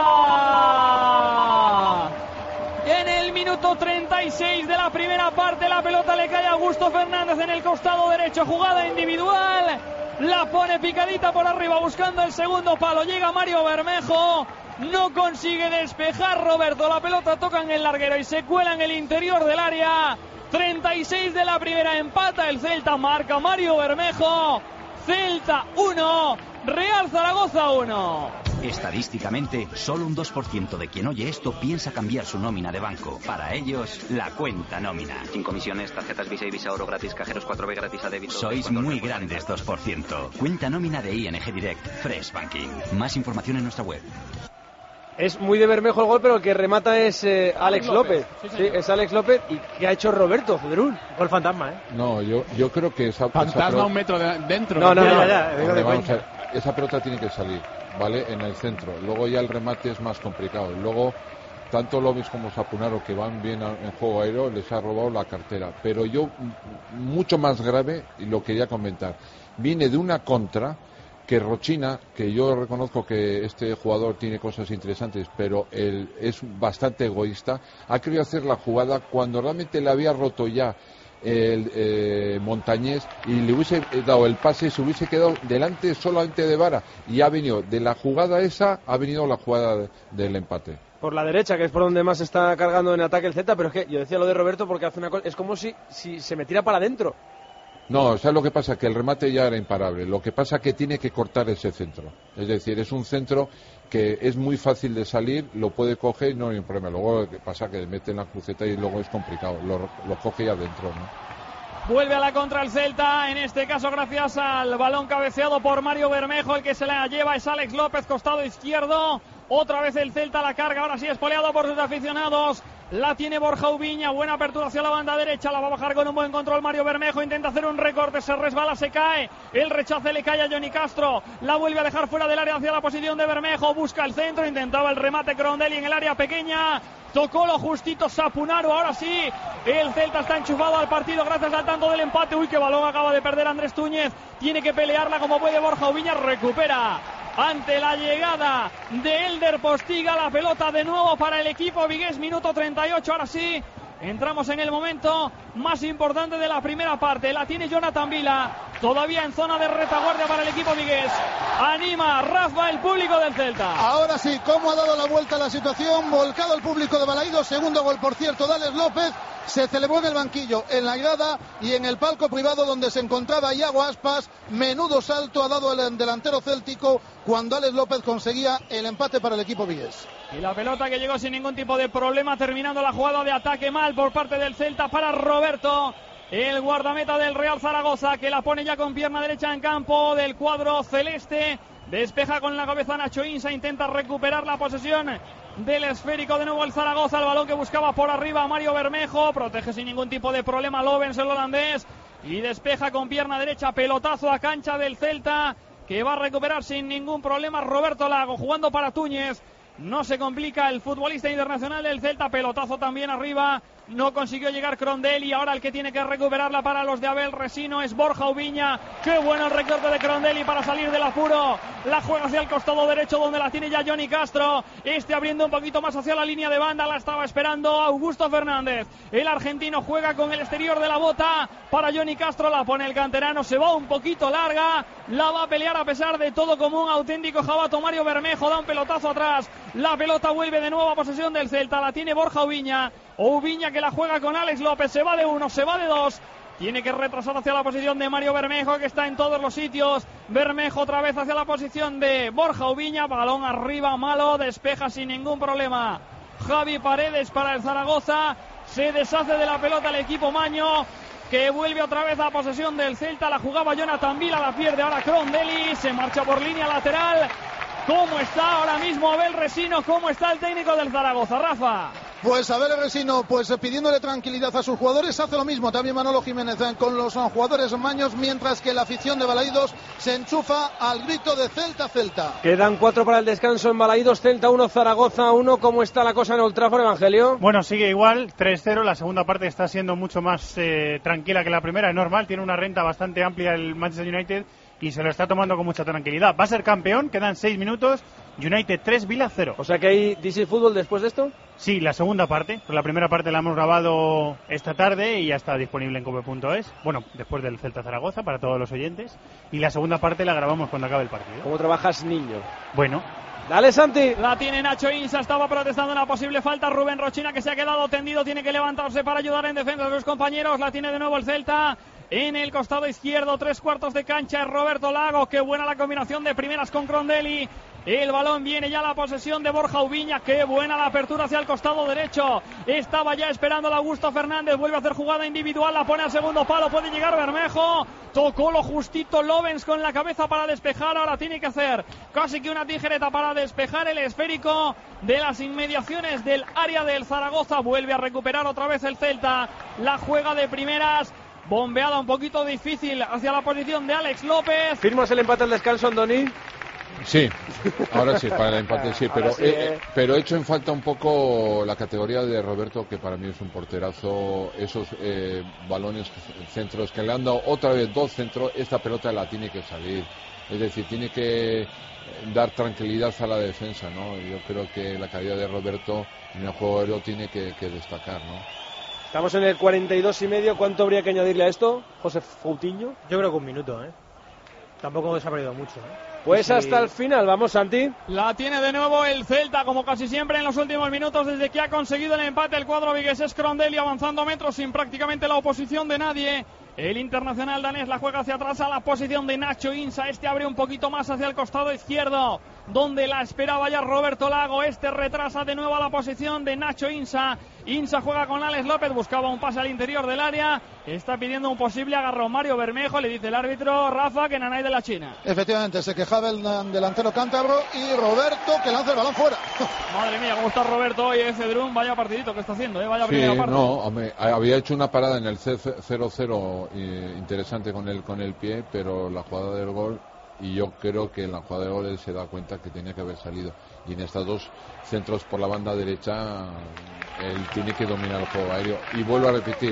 En el minuto treinta y seis de la primera parte, la pelota le cae a Augusto Fernández en el costado derecho. Jugada individual. La pone picadita por arriba buscando el segundo palo. Llega Mario Bermejo. No consigue despejar Roberto. La pelota toca en el larguero y se cuela en el interior del área. treinta y seis de la primera, empata el Celta, marca Mario Bermejo. Celta uno, Real Zaragoza uno. Estadísticamente, solo un dos por ciento de quien oye esto piensa cambiar su nómina de banco. Para ellos, la cuenta nómina. Sin comisiones, tarjetas Visa y Visa Oro gratis, cajeros cuatro B gratis a débito. Sois muy grandes, dos por ciento. Cuenta nómina de I N G Direct, Fresh Banking. Más información en nuestra web. Es muy de Bermejo el gol, pero el que remata es eh, Alex López. López. Sí, sí, es Alex López. ¿Y qué ha hecho Roberto, Cedrún? Gol fantasma, ¿eh? No, yo, yo creo que esa... Fantasma esa un metro de, dentro. No, no, no. no, ya, ya, ya, vamos a ver, esa pelota tiene que salir, ¿vale? En el centro. Luego ya el remate es más complicado. Luego, tanto López como Sapunaro, que van bien en juego aéreo, les ha robado la cartera. Pero yo, mucho más grave, y lo quería comentar, viene de una contra... que Rochina, que yo reconozco que este jugador tiene cosas interesantes, pero él es bastante egoísta, ha querido hacer la jugada cuando realmente le había roto ya el eh, Montañés y le hubiese dado el pase, se hubiese quedado delante solamente de Vara, y ha venido de la jugada esa, ha venido la jugada de, del empate. Por la derecha, que es por donde más está cargando en ataque el Celta, pero es que yo decía lo de Roberto porque hace una cosa, es como si, si se metiera para adentro. No, ¿sabes lo que pasa? Que el remate ya era imparable. Lo que pasa que tiene que cortar ese centro. Es decir, es un centro que es muy fácil de salir, lo puede coger y no hay un problema. Luego lo que pasa que le mete en la cruceta y luego es complicado. Lo, lo coge ya adentro, ¿no? Vuelve a la contra el Celta, en este caso gracias al balón cabeceado por Mario Bermejo. El que se la lleva es Alex López, costado izquierdo. Otra vez el Celta la carga, ahora sí espoleado por sus aficionados. La tiene Borja Ubiña, buena apertura hacia la banda derecha, la va a bajar con un buen control Mario Bermejo, intenta hacer un recorte, se resbala, se cae, el rechace le cae a Johnny Castro, la vuelve a dejar fuera del área hacia la posición de Bermejo, busca el centro, intentaba el remate Crondelli en el área pequeña, tocó lo justito Sapunaru, ahora sí, el Celta está enchufado al partido gracias al tanto del empate. Uy, qué balón acaba de perder Andrés Túñez, tiene que pelearla como puede Borja Ubiña, recupera ante la llegada de Elder Postiga, la pelota de nuevo para el equipo vigués, minuto treinta y ocho, ahora sí, entramos en el momento más importante de la primera parte, la tiene Jonathan Vila, todavía en zona de retaguardia para el equipo vigués, anima Rafa el público del Celta. Ahora sí, cómo ha dado la vuelta a la situación, volcado el público de Balaídos, segundo gol por cierto de Alex López, se celebró en el banquillo, en la grada y en el palco privado donde se encontraba Iago Aspas. Menudo salto ha dado el delantero céltico cuando Alex López conseguía el empate para el equipo vigués. Y la pelota que llegó sin ningún tipo de problema, terminando la jugada de ataque mal por parte del Celta para Roberto, el guardameta del Real Zaragoza, que la pone ya con pierna derecha en campo del cuadro celeste. Despeja con la cabeza Nacho Insa, intenta recuperar la posesión del esférico de nuevo el Zaragoza, el balón que buscaba por arriba Mario Bermejo, protege sin ningún tipo de problema Lovens, el holandés, y despeja con pierna derecha, pelotazo a cancha del Celta, que va a recuperar sin ningún problema Roberto Lago, jugando para Túñez. No se complica el futbolista internacional del Celta, pelotazo también arriba, no consiguió llegar Crondelli, ahora el que tiene que recuperarla para los de Abel Resino es Borja Ubiña. Qué bueno el recorte de Crondelli para salir del apuro, la juega hacia el costado derecho donde la tiene ya Johnny Castro, este abriendo un poquito más hacia la línea de banda, la estaba esperando Augusto Fernández, el argentino juega con el exterior de la bota para Johnny Castro, la pone el canterano, se va un poquito larga, la va a pelear a pesar de todo como un auténtico jabato Mario Bermejo, da un pelotazo atrás, la pelota vuelve de nuevo a posesión del Celta, la tiene Borja Ubiña, Ubiña que la juega con Alex López, se va de uno, se va de dos, tiene que retrasar hacia la posición de Mario Bermejo, que está en todos los sitios, Bermejo otra vez hacia la posición de Borja Ubiña, balón arriba, malo, despeja sin ningún problema Javi Paredes para el Zaragoza, se deshace de la pelota el equipo maño, que vuelve otra vez a posesión del Celta, la jugaba Jonathan Vila, la pierde ahora Crondelli, se marcha por línea lateral. ¿Cómo está ahora mismo Abel Resino? ¿Cómo está el técnico del Zaragoza, Rafa? Pues Abel Resino, pues pidiéndole tranquilidad a sus jugadores, hace lo mismo también Manolo Jiménez con los jugadores maños, mientras que la afición de Balaídos se enchufa al grito de Celta, Celta. Quedan cuatro para el descanso en Balaídos, Celta uno, Zaragoza uno. ¿Cómo está la cosa en Old Trafford, Evangelio? Bueno, sigue igual, tres cero, la segunda parte está siendo mucho más eh, tranquila que la primera, es normal, tiene una renta bastante amplia el Manchester United y se lo está tomando con mucha tranquilidad. Va a ser campeón, quedan seis minutos, United tres, Villa cero. O sea que hay D C Fútbol después de esto. Sí, la segunda parte, la primera parte la hemos grabado esta tarde y ya está disponible en cope punto es, bueno, después del Celta Zaragoza para todos los oyentes, y la segunda parte la grabamos cuando acabe el partido. ¿Cómo trabajas, niño? Bueno. Dale, Santi. La tiene Nacho Insa, estaba protestando una posible falta. Rubén Rochina, que se ha quedado tendido, tiene que levantarse para ayudar en defensa a sus compañeros. La tiene de nuevo el Celta en el costado izquierdo, tres cuartos de cancha es Roberto Lago. Qué buena la combinación de primeras con Crondelli. El balón viene ya a la posesión de Borja Ubiña. Qué buena la apertura hacia el costado derecho. Estaba ya esperando el Augusto Fernández. Vuelve a hacer jugada individual. La pone al segundo palo. Puede llegar Bermejo. Tocó lo justito Lovens con la cabeza para despejar. Ahora tiene que hacer casi que una tijereta para despejar el esférico de las inmediaciones del área del Zaragoza. Vuelve a recuperar otra vez el Celta. La juega de primeras. Bombeada un poquito difícil hacia la posición de Alex López. ¿Firmas el empate al descanso, Andoni? Sí, ahora sí, para el empate sí, pero, sí, eh, eh. pero he hecho en falta un poco la categoría de Roberto, que para mí es un porterazo, esos eh, balones, centros que le han dado otra vez dos centros, esta pelota la tiene que salir, es decir, tiene que dar tranquilidad a la defensa, ¿no? Yo creo que la calidad de Roberto en el juego aéreo tiene que, que destacar, ¿no? Estamos en el cuarenta y dos y medio, ¿cuánto habría que añadirle a esto, José Foutinho? Yo creo que un minuto, ¿eh? Tampoco se ha perdido mucho, ¿eh? Pues sí. Hasta el final, vamos, Santi. La tiene de nuevo el Celta, como casi siempre en los últimos minutos, desde que ha conseguido el empate el cuadro viguesés. Crondelli avanzando metros sin prácticamente la oposición de nadie. El internacional danés la juega hacia atrás a la posición de Nacho Insa. Este abre un poquito más hacia el costado izquierdo. donde la esperaba ya Roberto Lago. Este retrasa de nuevo a la posición de Nacho Insa. Insa juega con Alex López, buscaba un pase al interior del área, está pidiendo un posible agarrón Mario Bermejo, le dice el árbitro Rafa que Nanay de la China. Efectivamente, se quejaba el delantero cántabro y Roberto que lanza el balón fuera. Madre mía, cómo está Roberto hoy, ese Cedrún, vaya partidito que está haciendo, ¿eh? Vaya sí, primera parte. No, hombre, había hecho una parada en el cero cero eh, interesante con el, con el pie, pero la jugada del gol, y yo creo que en la jugada del gol él se da cuenta que tenía que haber salido, y en estos dos centros por la banda derecha él tiene que dominar el juego aéreo. Y vuelvo a repetir,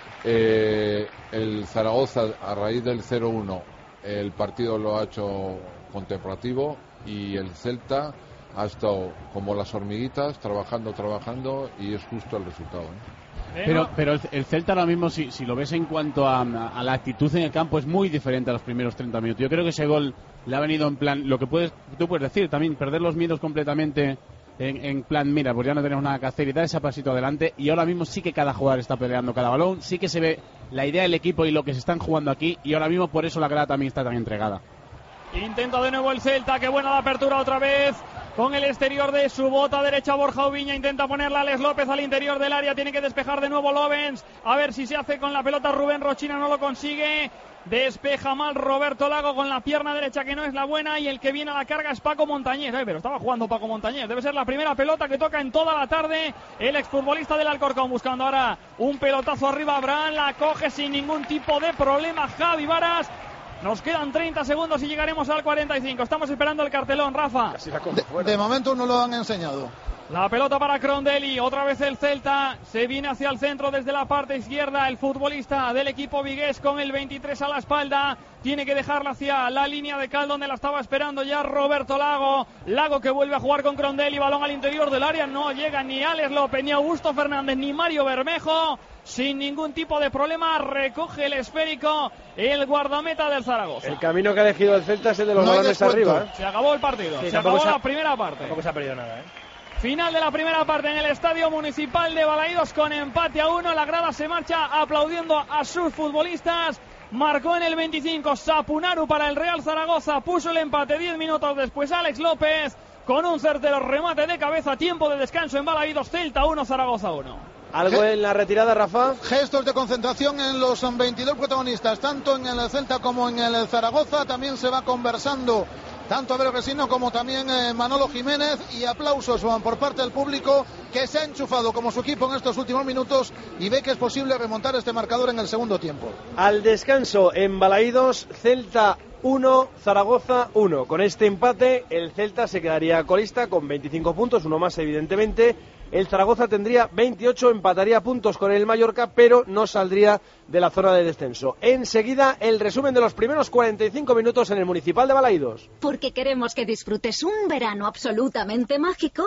eh, el Zaragoza a raíz del cero uno el partido lo ha hecho contemplativo, y el Celta ha estado como las hormiguitas trabajando, trabajando, y es justo el resultado, ¿eh? Pero, pero el, el Celta ahora mismo, si, si lo ves en cuanto a, a la actitud en el campo, es muy diferente a los primeros treinta minutos. Yo creo que ese gol le ha venido en plan, lo que puedes, tú puedes decir también, perder los miedos completamente en, en plan, mira, pues ya no tenemos nada que hacer, y dar ese pasito adelante. Y ahora mismo sí que cada jugador está peleando cada balón, sí que se ve la idea del equipo y lo que se están jugando aquí, y ahora mismo por eso la grada también está tan entregada. Intenta de nuevo el Celta, qué buena la apertura otra vez. Con el exterior de su bota derecha Borja Ubiña, intenta ponerla Alex López al interior del área, tiene que despejar de nuevo Lovens, a ver si se hace con la pelota Rubén Rochina, no lo consigue, despeja mal Roberto Lago con la pierna derecha que no es la buena, y el que viene a la carga es Paco Montañés. Ay, pero estaba jugando Paco Montañés, debe ser la primera pelota que toca en toda la tarde el exfutbolista del Alcorcón, buscando ahora un pelotazo arriba, Abraham la coge sin ningún tipo de problema Javi Varas. Nos quedan treinta segundos y llegaremos al cuarenta y cinco. Estamos esperando el cartelón, Rafa. De, de momento no lo han enseñado. La pelota para Crondelli, otra vez el Celta, se viene hacia el centro desde la parte izquierda, el futbolista del equipo vigués con el veintitrés a la espalda, tiene que dejarla hacia la línea de cal donde la estaba esperando ya Roberto Lago, Lago que vuelve a jugar con Crondelli, balón al interior del área, no llega ni Alex López, ni Augusto Fernández, ni Mario Bermejo, sin ningún tipo de problema, recoge el esférico el guardameta del Zaragoza. El camino que ha elegido el Celta es el de los no balones arriba, ¿eh? Se acabó el partido, sí, se acabó se ha, la primera parte. Tampoco se ha perdido nada, ¿eh? Final de la primera parte en el Estadio Municipal de Balaídos con empate a uno. La grada se marcha aplaudiendo a sus futbolistas. Marcó en el veinticinco Sapunaru para el Real Zaragoza. Puso el empate diez minutos después Alex López con un certero remate de cabeza. Tiempo de descanso en Balaídos. Celta uno, Zaragoza uno. ¿Algo en la retirada, Rafa? Gestos de concentración en los veintidós protagonistas, tanto en el Celta como en el Zaragoza. También se va conversando tanto Abel Resino como también eh, Manolo Jiménez, y aplausos van por parte del público que se ha enchufado como su equipo en estos últimos minutos y ve que es posible remontar este marcador en el segundo tiempo. Al descanso en Balaídos, Celta uno, Zaragoza uno. Con este empate el Celta se quedaría colista con veinticinco puntos, uno más evidentemente. El Zaragoza tendría veintiocho, empataría puntos con el Mallorca, pero no saldría de la zona de descenso. Enseguida, el resumen de los primeros cuarenta y cinco minutos en el Municipal de Balaídos. Porque queremos que disfrutes un verano absolutamente mágico,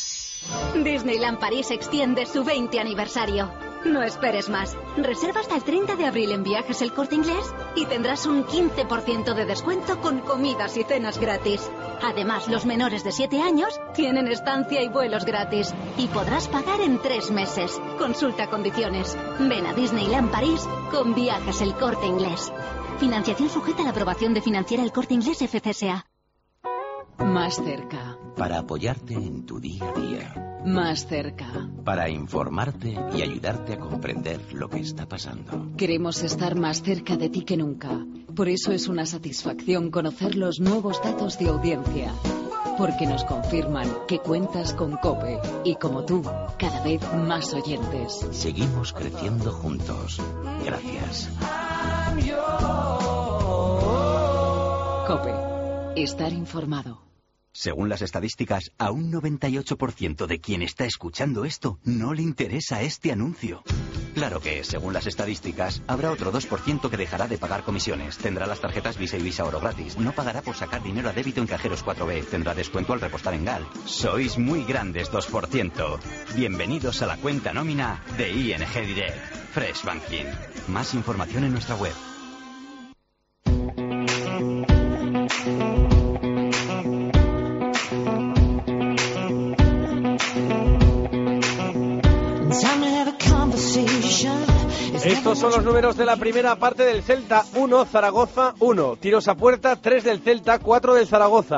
Disneyland París extiende su veinte aniversario. No esperes más. Reserva hasta el treinta de abril en Viajes El Corte Inglés y tendrás un quince por ciento de descuento con comidas y cenas gratis. Además, los menores de siete años tienen estancia y vuelos gratis. Y podrás pagar en tres meses. Consulta condiciones. Ven a Disneyland París con Viajes El Corte Inglés. Financiación sujeta a la aprobación de Financiera El Corte Inglés F C S A. Más cerca. Para apoyarte en tu día a día. Más cerca. Para informarte y ayudarte a comprender lo que está pasando. Queremos estar más cerca de ti que nunca. Por eso es una satisfacción conocer los nuevos datos de audiencia. Porque nos confirman que cuentas con COPE. Y como tú, cada vez más oyentes. Seguimos creciendo juntos. Gracias. COPE. Estar informado. Según las estadísticas, a un noventa y ocho por ciento de quien está escuchando esto no le interesa este anuncio. Claro que, según las estadísticas, habrá otro dos por ciento que dejará de pagar comisiones, tendrá las tarjetas Visa y Visa Oro gratis, no pagará por sacar dinero a débito en Cajeros cuatro B, tendrá descuento al repostar en Gal. Sois muy grandes dos por ciento. Bienvenidos a la cuenta nómina de I N G Direct. Fresh Banking. Más información en nuestra web. Estos son los números de la primera parte del Celta uno, Zaragoza uno. Tiros a puerta, tres del Celta, cuatro del Zaragoza.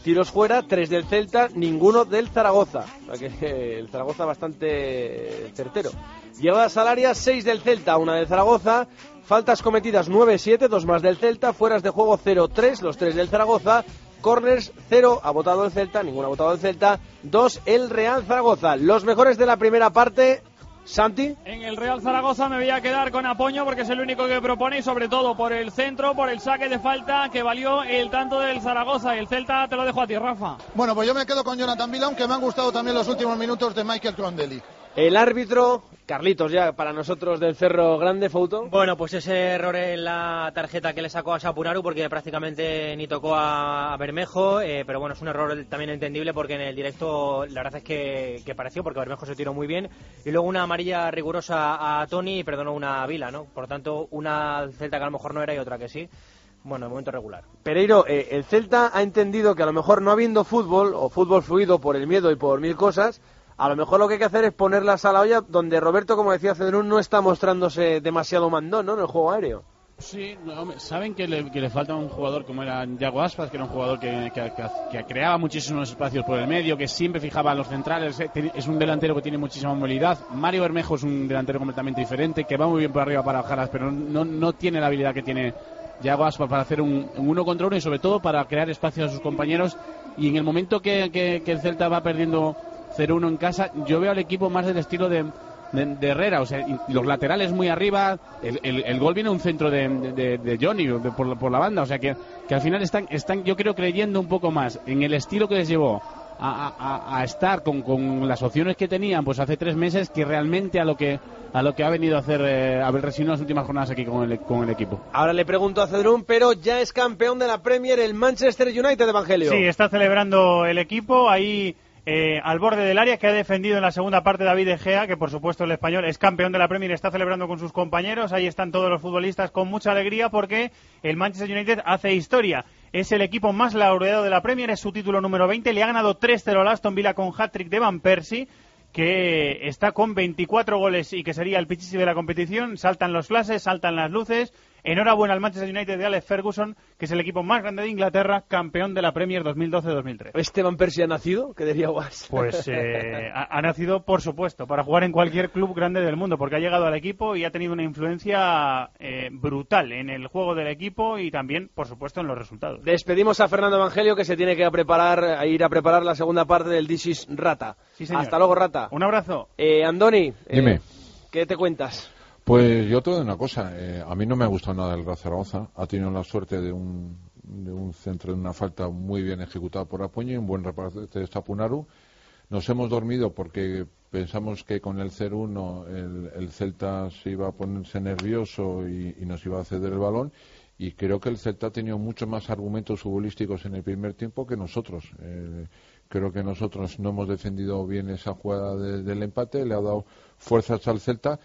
tiros fuera, tres del Celta, ninguno del Zaragoza. O sea que el Zaragoza bastante certero. Llevadas al área, seis del Celta, una del Zaragoza. Faltas cometidas nueve siete, dos más del Celta. Fueras de juego cero tres, los tres del Zaragoza. Corners cero, ha votado el Celta, ninguno ha votado el Celta. dos el Real Zaragoza. Los mejores de la primera parte, Santi. En el Real Zaragoza me voy a quedar con Apoño porque es el único que propone y sobre todo por el centro, por el saque de falta que valió el tanto del Zaragoza. Y el Celta te lo dejo a ti, Rafa. Bueno, pues yo me quedo con Jonathan Vila, aunque me han gustado también los últimos minutos de Michael Crondelli. El árbitro, Carlitos, ya para nosotros del Cerro Grande, Fouto. Bueno, pues ese error en la tarjeta que le sacó a Sapunaru porque prácticamente ni tocó a Bermejo, eh, pero bueno, es un error también entendible porque en el directo la verdad es que, que pareció, porque Bermejo se tiró muy bien, y luego una amarilla rigurosa a Toni y perdonó una Vila, ¿no? Por lo tanto, una Celta que a lo mejor no era y otra que sí. Bueno, de momento regular. Pereiro, eh, el Celta ha entendido que a lo mejor no habiendo fútbol, o fútbol fluido por el miedo y por mil cosas, a lo mejor lo que hay que hacer es ponerlas a la olla donde Roberto, como decía Cedrún, no está mostrándose demasiado mandón, ¿no?, en el juego aéreo. Sí, no, hombre, saben que le, que le falta un jugador como era Yago Aspas, que era un jugador que, que, que, que creaba muchísimos espacios por el medio, que siempre fijaba a los centrales, es un delantero que tiene muchísima movilidad. Mario Bermejo es un delantero completamente diferente, que va muy bien por arriba para bajarlas, pero no, no tiene la habilidad que tiene Yago Aspas para hacer un, un uno contra uno y sobre todo para crear espacios a sus compañeros. Y en el momento que, que, que el Celta va perdiendo cero uno en casa, yo veo al equipo más del estilo de, de, de Herrera, o sea, los laterales muy arriba, el, el, el gol viene un centro de, de, de Johnny de, por, por la banda, o sea que, que al final están, están, yo creo, creyendo un poco más en el estilo que les llevó a, a, a estar con, con las opciones que tenían pues hace tres meses que realmente a lo que a lo que ha venido a hacer eh, Abel Resino las últimas jornadas aquí con el, con el equipo. Ahora le pregunto a Cedrún, pero ya es campeón de la Premier el Manchester United, Evangelio. Sí, está celebrando el equipo ahí Eh, al borde del área, que ha defendido en la segunda parte David De Gea, que por supuesto el español es campeón de la Premier, está celebrando con sus compañeros. Ahí están todos los futbolistas con mucha alegría porque el Manchester United hace historia. Es el equipo más laureado de la Premier, es su título número veinte, le ha ganado tres cero al Aston Villa con hat-trick de Van Persie, que está con veinticuatro goles y que sería el pichichi de la competición. Saltan los flashes, saltan las luces. Enhorabuena al Manchester United de Alex Ferguson, que es el equipo más grande de Inglaterra, campeón de la Premier dos mil doce dos mil trece. ¿Este Van Persie ha nacido? ¿Qué diría Guas? Pues eh, ha, ha nacido, por supuesto, para jugar en cualquier club grande del mundo, porque ha llegado al equipo y ha tenido una influencia eh, brutal en el juego del equipo y también, por supuesto, en los resultados. Despedimos a Fernando Evangelio, que se tiene que preparar, a ir a preparar la segunda parte del This is Rata. Sí, señor. Hasta luego, Rata. Un abrazo. Eh, Andoni, Dime. Eh, ¿qué te cuentas? Pues yo te digo una cosa, eh, a mí no me ha gustado nada el Real Zaragoza, ha tenido la suerte de un, de un centro, de una falta muy bien ejecutada por Apoño y un buen reparte de Sapunaru. Nos hemos dormido porque pensamos que con el cero uno el, el Celta se iba a ponerse nervioso y, y nos iba a ceder el balón, y creo que el Celta ha tenido muchos más argumentos futbolísticos en el primer tiempo que nosotros. Eh, creo que nosotros no hemos defendido bien esa jugada de, del empate, le ha dado fuerzas al Celta,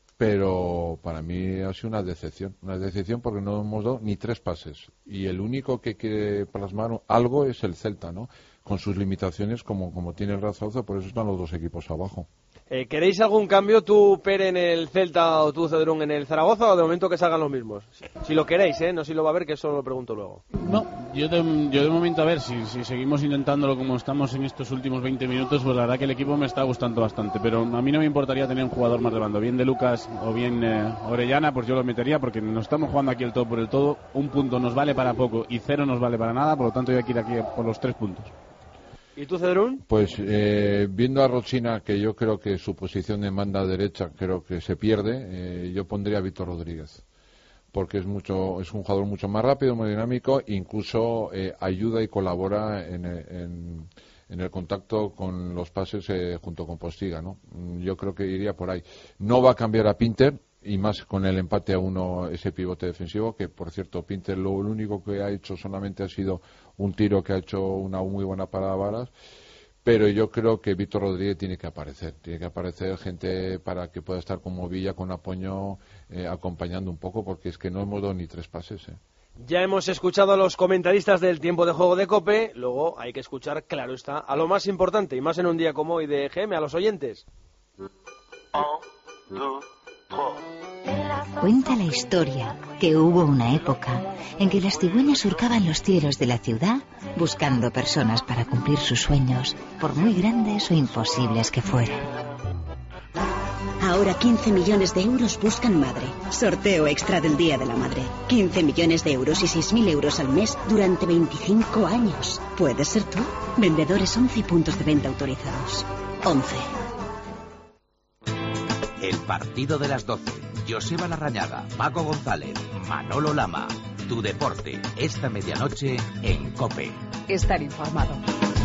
pero para mí ha sido una decepción, una decepción porque no hemos dado ni tres pases y el único que quiere plasmar algo es el Celta, ¿no? Con sus limitaciones como, como tiene el Real Zaragoza, por eso están los dos equipos abajo. Eh, ¿Queréis algún cambio, tú, Pere, en el Celta o tú, Cedrún, en el Zaragoza, o de momento que salgan los mismos? Si, si lo queréis, ¿eh? No si lo va a ver, que eso lo pregunto luego. No, yo de, yo de momento, a ver, si, si seguimos intentándolo como estamos en estos últimos veinte minutos, pues la verdad que el equipo me está gustando bastante, pero a mí no me importaría tener un jugador más de bando, bien de Lucas o bien eh, Orellana, pues yo lo metería, porque nos estamos jugando aquí el todo por el todo, un punto nos vale para poco y cero nos vale para nada, por lo tanto yo hay que ir aquí por los tres puntos. ¿Y tú, Cedrún? Pues eh, viendo a Rochina, que yo creo que su posición de banda derecha creo que se pierde, eh, yo pondría a Víctor Rodríguez, porque es mucho es un jugador mucho más rápido, muy dinámico, incluso eh, ayuda y colabora en, en, en el contacto con los pases eh, junto con Postiga, ¿no? Yo creo que iría por ahí. No va a cambiar a Pinter, y más con el empate a uno, ese pivote defensivo, que por cierto Pinter lo, lo único que ha hecho solamente ha sido un tiro que ha hecho una muy buena parada a Varas, pero yo creo que Víctor Rodríguez tiene que aparecer, tiene que aparecer gente para que pueda estar como Villa con Apoño eh, acompañando un poco, porque es que no hemos dado ni tres pases, ¿eh? Ya hemos escuchado a los comentaristas del tiempo de juego de COPE, luego hay que escuchar, claro está, a lo más importante, y más en un día como hoy de G M, a los oyentes. Un, dos, Cuenta la historia que hubo una época en que las cigüeñas surcaban los cielos de la ciudad buscando personas para cumplir sus sueños, por muy grandes o imposibles que fueran. Ahora quince millones de euros buscan madre. Sorteo extra del Día de la Madre. quince millones de euros y seis mil euros al mes durante veinticinco años. ¿Puedes ser tú? Vendedores once y puntos de venta autorizados. once. El partido de las doce. Joseba Larrañaga, Paco González, Manolo Lama. Tu deporte, esta medianoche en COPE. Estar informado.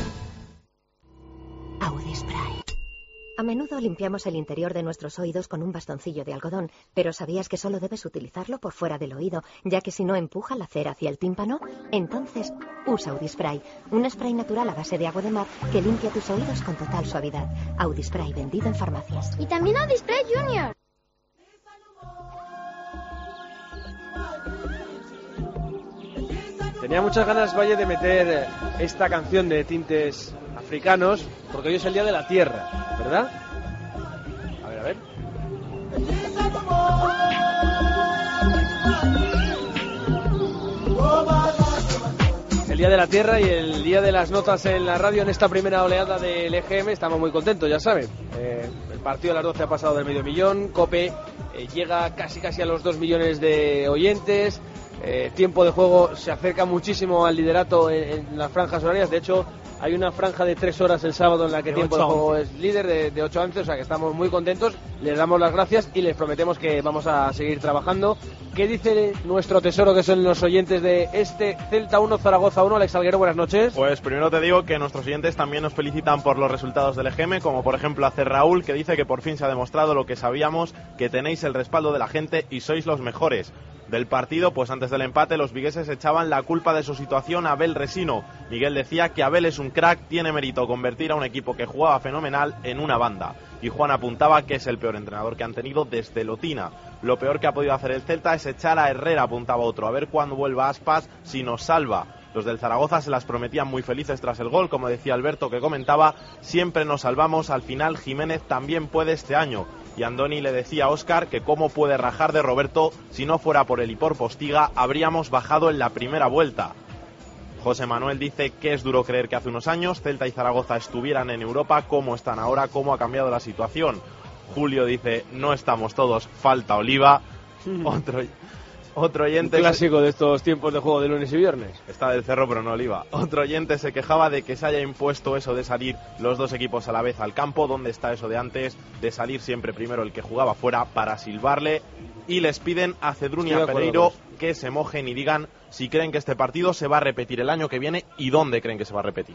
Audi Spray. A menudo limpiamos el interior de nuestros oídos con un bastoncillo de algodón, pero ¿sabías que solo debes utilizarlo por fuera del oído, ya que si no empuja la cera hacia el tímpano? Entonces, usa Audi Spray, un spray natural a base de agua de mar que limpia tus oídos con total suavidad. Audi Spray, vendido en farmacias. Y también Audi Spray Junior. Tenía muchas ganas, Valle, de meter esta canción de tintes africanos, porque hoy es el Día de la Tierra, ¿verdad? A ver, a ver. El Día de la Tierra y el Día de las Notas en la radio en esta primera oleada del E G M. Estamos muy contentos, ya saben. Eh, el partido de las doce ha pasado del medio millón. COPE eh, llega casi casi a los dos millones de oyentes. Eh, tiempo de juego se acerca muchísimo al liderato en, en las franjas horarias. De hecho, hay una franja de tres horas el sábado en la que de Tiempo de Juego es líder de, de ocho a once, o sea que estamos muy contentos. Les damos las gracias y les prometemos que vamos a seguir trabajando. ¿Qué dice nuestro tesoro, que son los oyentes de este Celta uno, Zaragoza uno? Alex Alguero, buenas noches. Pues primero te digo que nuestros oyentes también nos felicitan por los resultados del E G M, como por ejemplo hace Raúl, que dice que por fin se ha demostrado lo que sabíamos, que tenéis el respaldo de la gente y sois los mejores. Del partido, pues antes del empate los vigueses echaban la culpa de su situación a Abel Resino. Miguel decía que Abel es un crack, tiene mérito convertir a un equipo que jugaba fenomenal en una banda. Y Juan apuntaba que es el peor entrenador que han tenido desde Lotina. Lo peor que ha podido hacer el Celta es echar a Herrera, apuntaba otro. A ver cuándo vuelva Aspas, si nos salva. Los del Zaragoza se las prometían muy felices tras el gol, como decía Alberto, que comentaba, siempre nos salvamos, al final Jiménez también puede este año. Y Andoni le decía a Óscar que cómo puede rajar de Roberto, si no fuera por él y por Postiga, habríamos bajado en la primera vuelta. José Manuel dice que es duro creer que hace unos años Celta y Zaragoza estuvieran en Europa, cómo están ahora, cómo ha cambiado la situación. Julio dice, no estamos todos, falta Oliva. Otro... Otro oyente... Un clásico de estos tiempos de juego de lunes y viernes. Está del Cerro, pero no Oliva. Otro oyente se quejaba de que se haya impuesto eso de salir los dos equipos a la vez al campo. ¿Dónde está eso de antes? De salir siempre primero el que jugaba fuera para silbarle. Y les piden a Cedrún y a Pereiro que se mojen y digan si creen que este partido se va a repetir el año que viene y dónde creen que se va a repetir.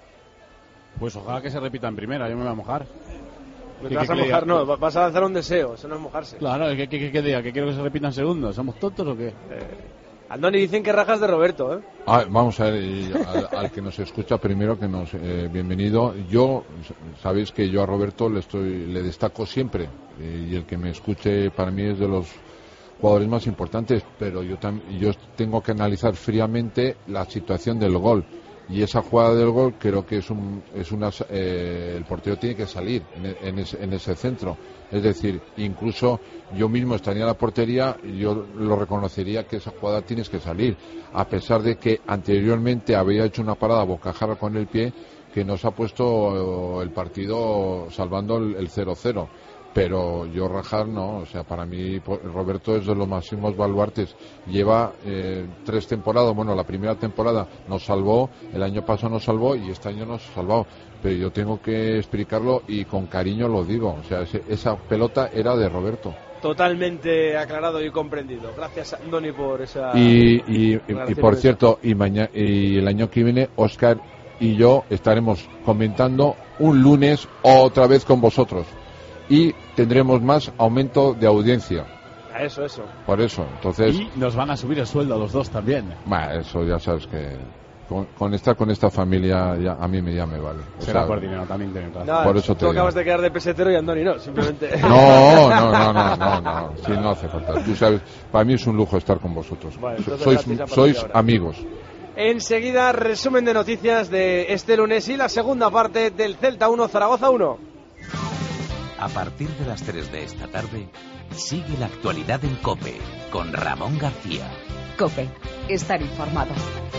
Pues ojalá que se repita en primera, yo me voy a mojar. ¿Te vas a mojar? No, vas a lanzar un deseo, eso no es mojarse. Claro, ¿qué, qué, qué diga? ¿Que quiero que se repita en segundos? ¿Somos tontos o qué? Eh, Andoni, dicen que rajas de Roberto, ¿eh? Ah, vamos a ver, y al, al que nos escucha primero, que nos eh, bienvenido. Yo, sabéis que yo a Roberto le estoy le destaco siempre, eh, y el que me escuche para mí es de los jugadores más importantes, pero yo, tam, yo tengo que analizar fríamente la situación del gol. Y esa jugada del gol creo que es un es una eh, el portero tiene que salir en, en, ese, en ese centro, es decir, incluso yo mismo estaría en la portería y yo lo reconocería que esa jugada tienes que salir, a pesar de que anteriormente había hecho una parada bocajarra con el pie que nos ha puesto el partido salvando el cero cero. Pero yo rajar no, o sea, para mí Roberto es de los máximos baluartes. Lleva eh, tres temporadas, bueno, la primera temporada nos salvó, el año pasado nos salvó y este año nos ha salvado. Pero yo tengo que explicarlo y con cariño lo digo, o sea, ese, esa pelota era de Roberto. Totalmente aclarado y comprendido. Gracias, Andoni, por esa... Y, y, y, y por cierto, y, mañana, y el año que viene, Óscar y yo estaremos comentando un lunes otra vez con vosotros. Y tendremos más aumento de audiencia. Eso, eso. Por eso, entonces... Y nos van a subir el sueldo a los dos también. Bah, eso ya sabes que... Con, con estar con esta familia ya, a mí me, ya me vale. O Será sea, por dinero, también tienen razón. No, por eso tú te acabas digo. de quedar de pesetero y Andoni no, simplemente... No, no, no, no, no, no. Sí, no hace falta. Tú sabes, para mí es un lujo estar con vosotros. Vale, sois sois amigos. Enseguida, resumen de noticias de este lunes y la segunda parte del Celta uno, Zaragoza uno. A partir de las tres de esta tarde, Sigue la actualidad en COPE con Ramón García. COPE, estar informado.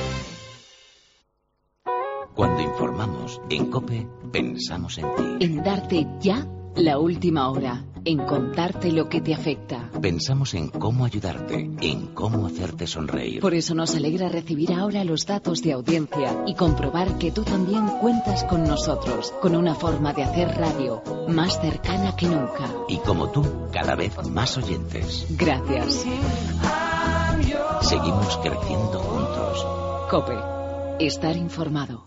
Cuando informamos en COPE, pensamos en ti. En darte ya la última hora, en contarte lo que te afecta. Pensamos en cómo ayudarte, en cómo hacerte sonreír. Por eso nos alegra recibir ahora los datos de audiencia y comprobar que tú también cuentas con nosotros, con una forma de hacer radio más cercana que nunca. Y como tú, cada vez más oyentes. Gracias. Seguimos creciendo juntos. COPE, estar informado.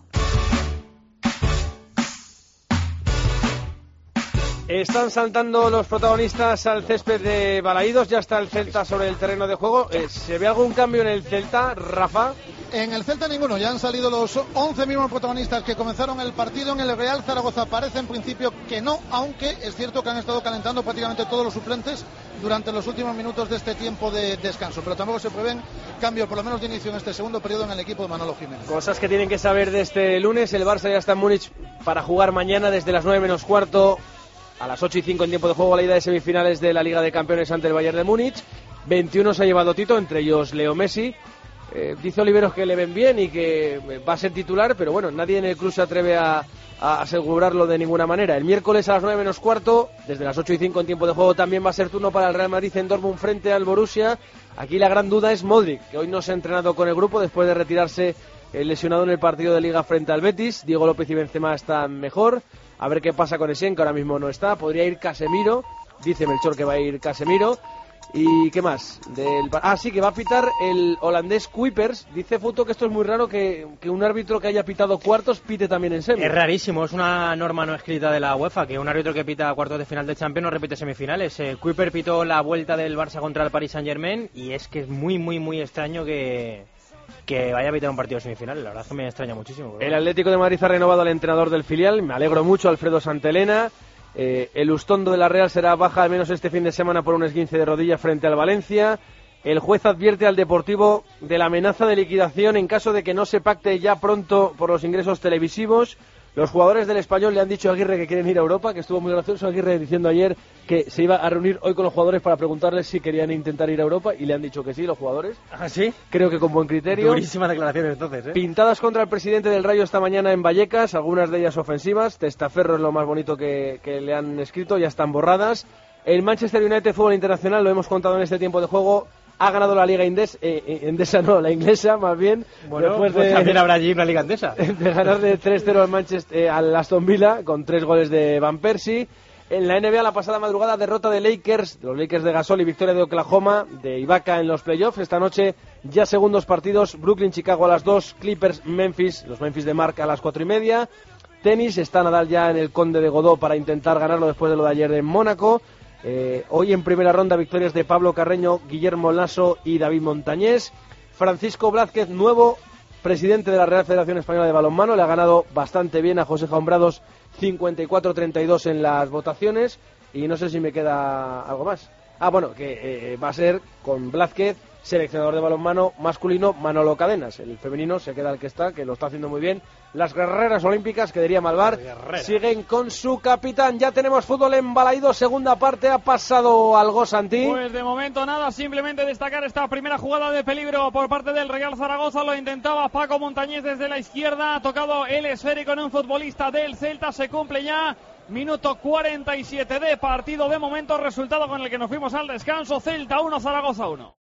Están saltando los protagonistas al césped de Balaídos, ya está el Celta sobre el terreno de juego. Eh, ¿Se ve algún cambio en el Celta, Rafa? En el Celta ninguno, ya han salido los once mismos protagonistas que comenzaron el partido. En el Real Zaragoza parece en principio que no, aunque es cierto que han estado calentando prácticamente todos los suplentes durante los últimos minutos de este tiempo de descanso, pero tampoco se prevén cambios, por lo menos de inicio en este segundo periodo en el equipo de Manolo Jiménez. Cosas que tienen que saber de este lunes: el Barça ya está en Múnich para jugar mañana desde las nueve menos cuarto. A las ocho y cinco en tiempo de juego la ida de semifinales de la Liga de Campeones ante el Bayern de Múnich. veintiuno se ha llevado Tito, entre ellos Leo Messi. Eh, dice Oliveros que le ven bien y que va a ser titular, pero bueno, nadie en el club se atreve a, a asegurarlo de ninguna manera. El miércoles a las nueve menos cuarto, desde las ocho y cinco en tiempo de juego, también va a ser turno para el Real Madrid en Dortmund frente al Borussia. Aquí la gran duda es Modric, que hoy no se ha entrenado con el grupo después de retirarse el lesionado en el partido de Liga frente al Betis. Diego López y Benzema están mejor. A ver qué pasa con Essien, que ahora mismo no está. Podría ir Casemiro. Dice Melchor que va a ir Casemiro. ¿Y qué más? Del... Ah, sí, que va a pitar el holandés Kuipers. Dice Futo que esto es muy raro, que, que un árbitro que haya pitado cuartos pite también en semi. Es rarísimo, es una norma no escrita de la UEFA, que un árbitro que pita cuartos de final de Champions no repite semifinales. Eh, Kuipers pitó la vuelta del Barça contra el Paris Saint-Germain y es que es muy, muy, muy extraño que... que vaya a evitar un partido semifinal. La verdad es que me extraña muchísimo. El Atlético de Madrid ha renovado al entrenador del filial. Me alegro mucho, Alfredo Santelena. Eh, el Ustondo de la Real será baja al menos este fin de semana por un esguince de rodilla frente al Valencia. El juez advierte al Deportivo de la amenaza de liquidación en caso de que no se pacte ya pronto por los ingresos televisivos. Los jugadores del Español le han dicho a Aguirre que quieren ir a Europa, que estuvo muy gracioso Aguirre diciendo ayer que se iba a reunir hoy con los jugadores para preguntarles si querían intentar ir a Europa, y le han dicho que sí, los jugadores. ¿Ah, sí? Creo que con buen criterio. Durísimas declaraciones entonces, ¿eh? Pintadas contra el presidente del Rayo esta mañana en Vallecas, algunas de ellas ofensivas. Testaferro es lo más bonito que, que le han escrito, ya están borradas. El Manchester United Fútbol Internacional, lo hemos contado en este tiempo de juego, ha ganado la Liga Indes, eh, Endesa no, la inglesa más bien. Bueno, después pues de, también habrá allí una Liga Endesa. De ganar de tres cero al Manchester, eh, al Aston Villa, con tres goles de Van Persie. En la N B A la pasada madrugada, derrota de Lakers, de los Lakers de Gasol, y victoria de Oklahoma, de Ibaka en los playoffs. Esta noche ya segundos partidos, Brooklyn-Chicago a las dos, Clippers-Memphis, los Memphis de Marc a las cuatro y media. Tenis, está Nadal ya en el Conde de Godó para intentar ganarlo después de lo de ayer en Mónaco. Eh, hoy en primera ronda victorias de Pablo Carreño, Guillermo Lasso y David Montañés. Francisco Blázquez, nuevo presidente de la Real Federación Española de Balonmano, le ha ganado bastante bien a José Jaumbrados cincuenta y cuatro a treinta y dos en las votaciones, y no sé si me queda algo más. Ah, bueno, que eh, va a ser con Blázquez, seleccionador de balonmano masculino, Manolo Cadenas. El femenino se queda el que está, que lo está haciendo muy bien. Las guerreras olímpicas, que diría Malvar, siguen con su capitán. Ya tenemos fútbol en Balaídos, segunda parte. Ha pasado algo, Santi. Pues de momento nada, simplemente destacar esta primera jugada de peligro por parte del Real Zaragoza. Lo intentaba Paco Montañés desde la izquierda, ha tocado el esférico en un futbolista del Celta. Se cumple ya minuto cuarenta y siete de partido. De momento, resultado con el que nos fuimos al descanso: Celta uno, Zaragoza uno.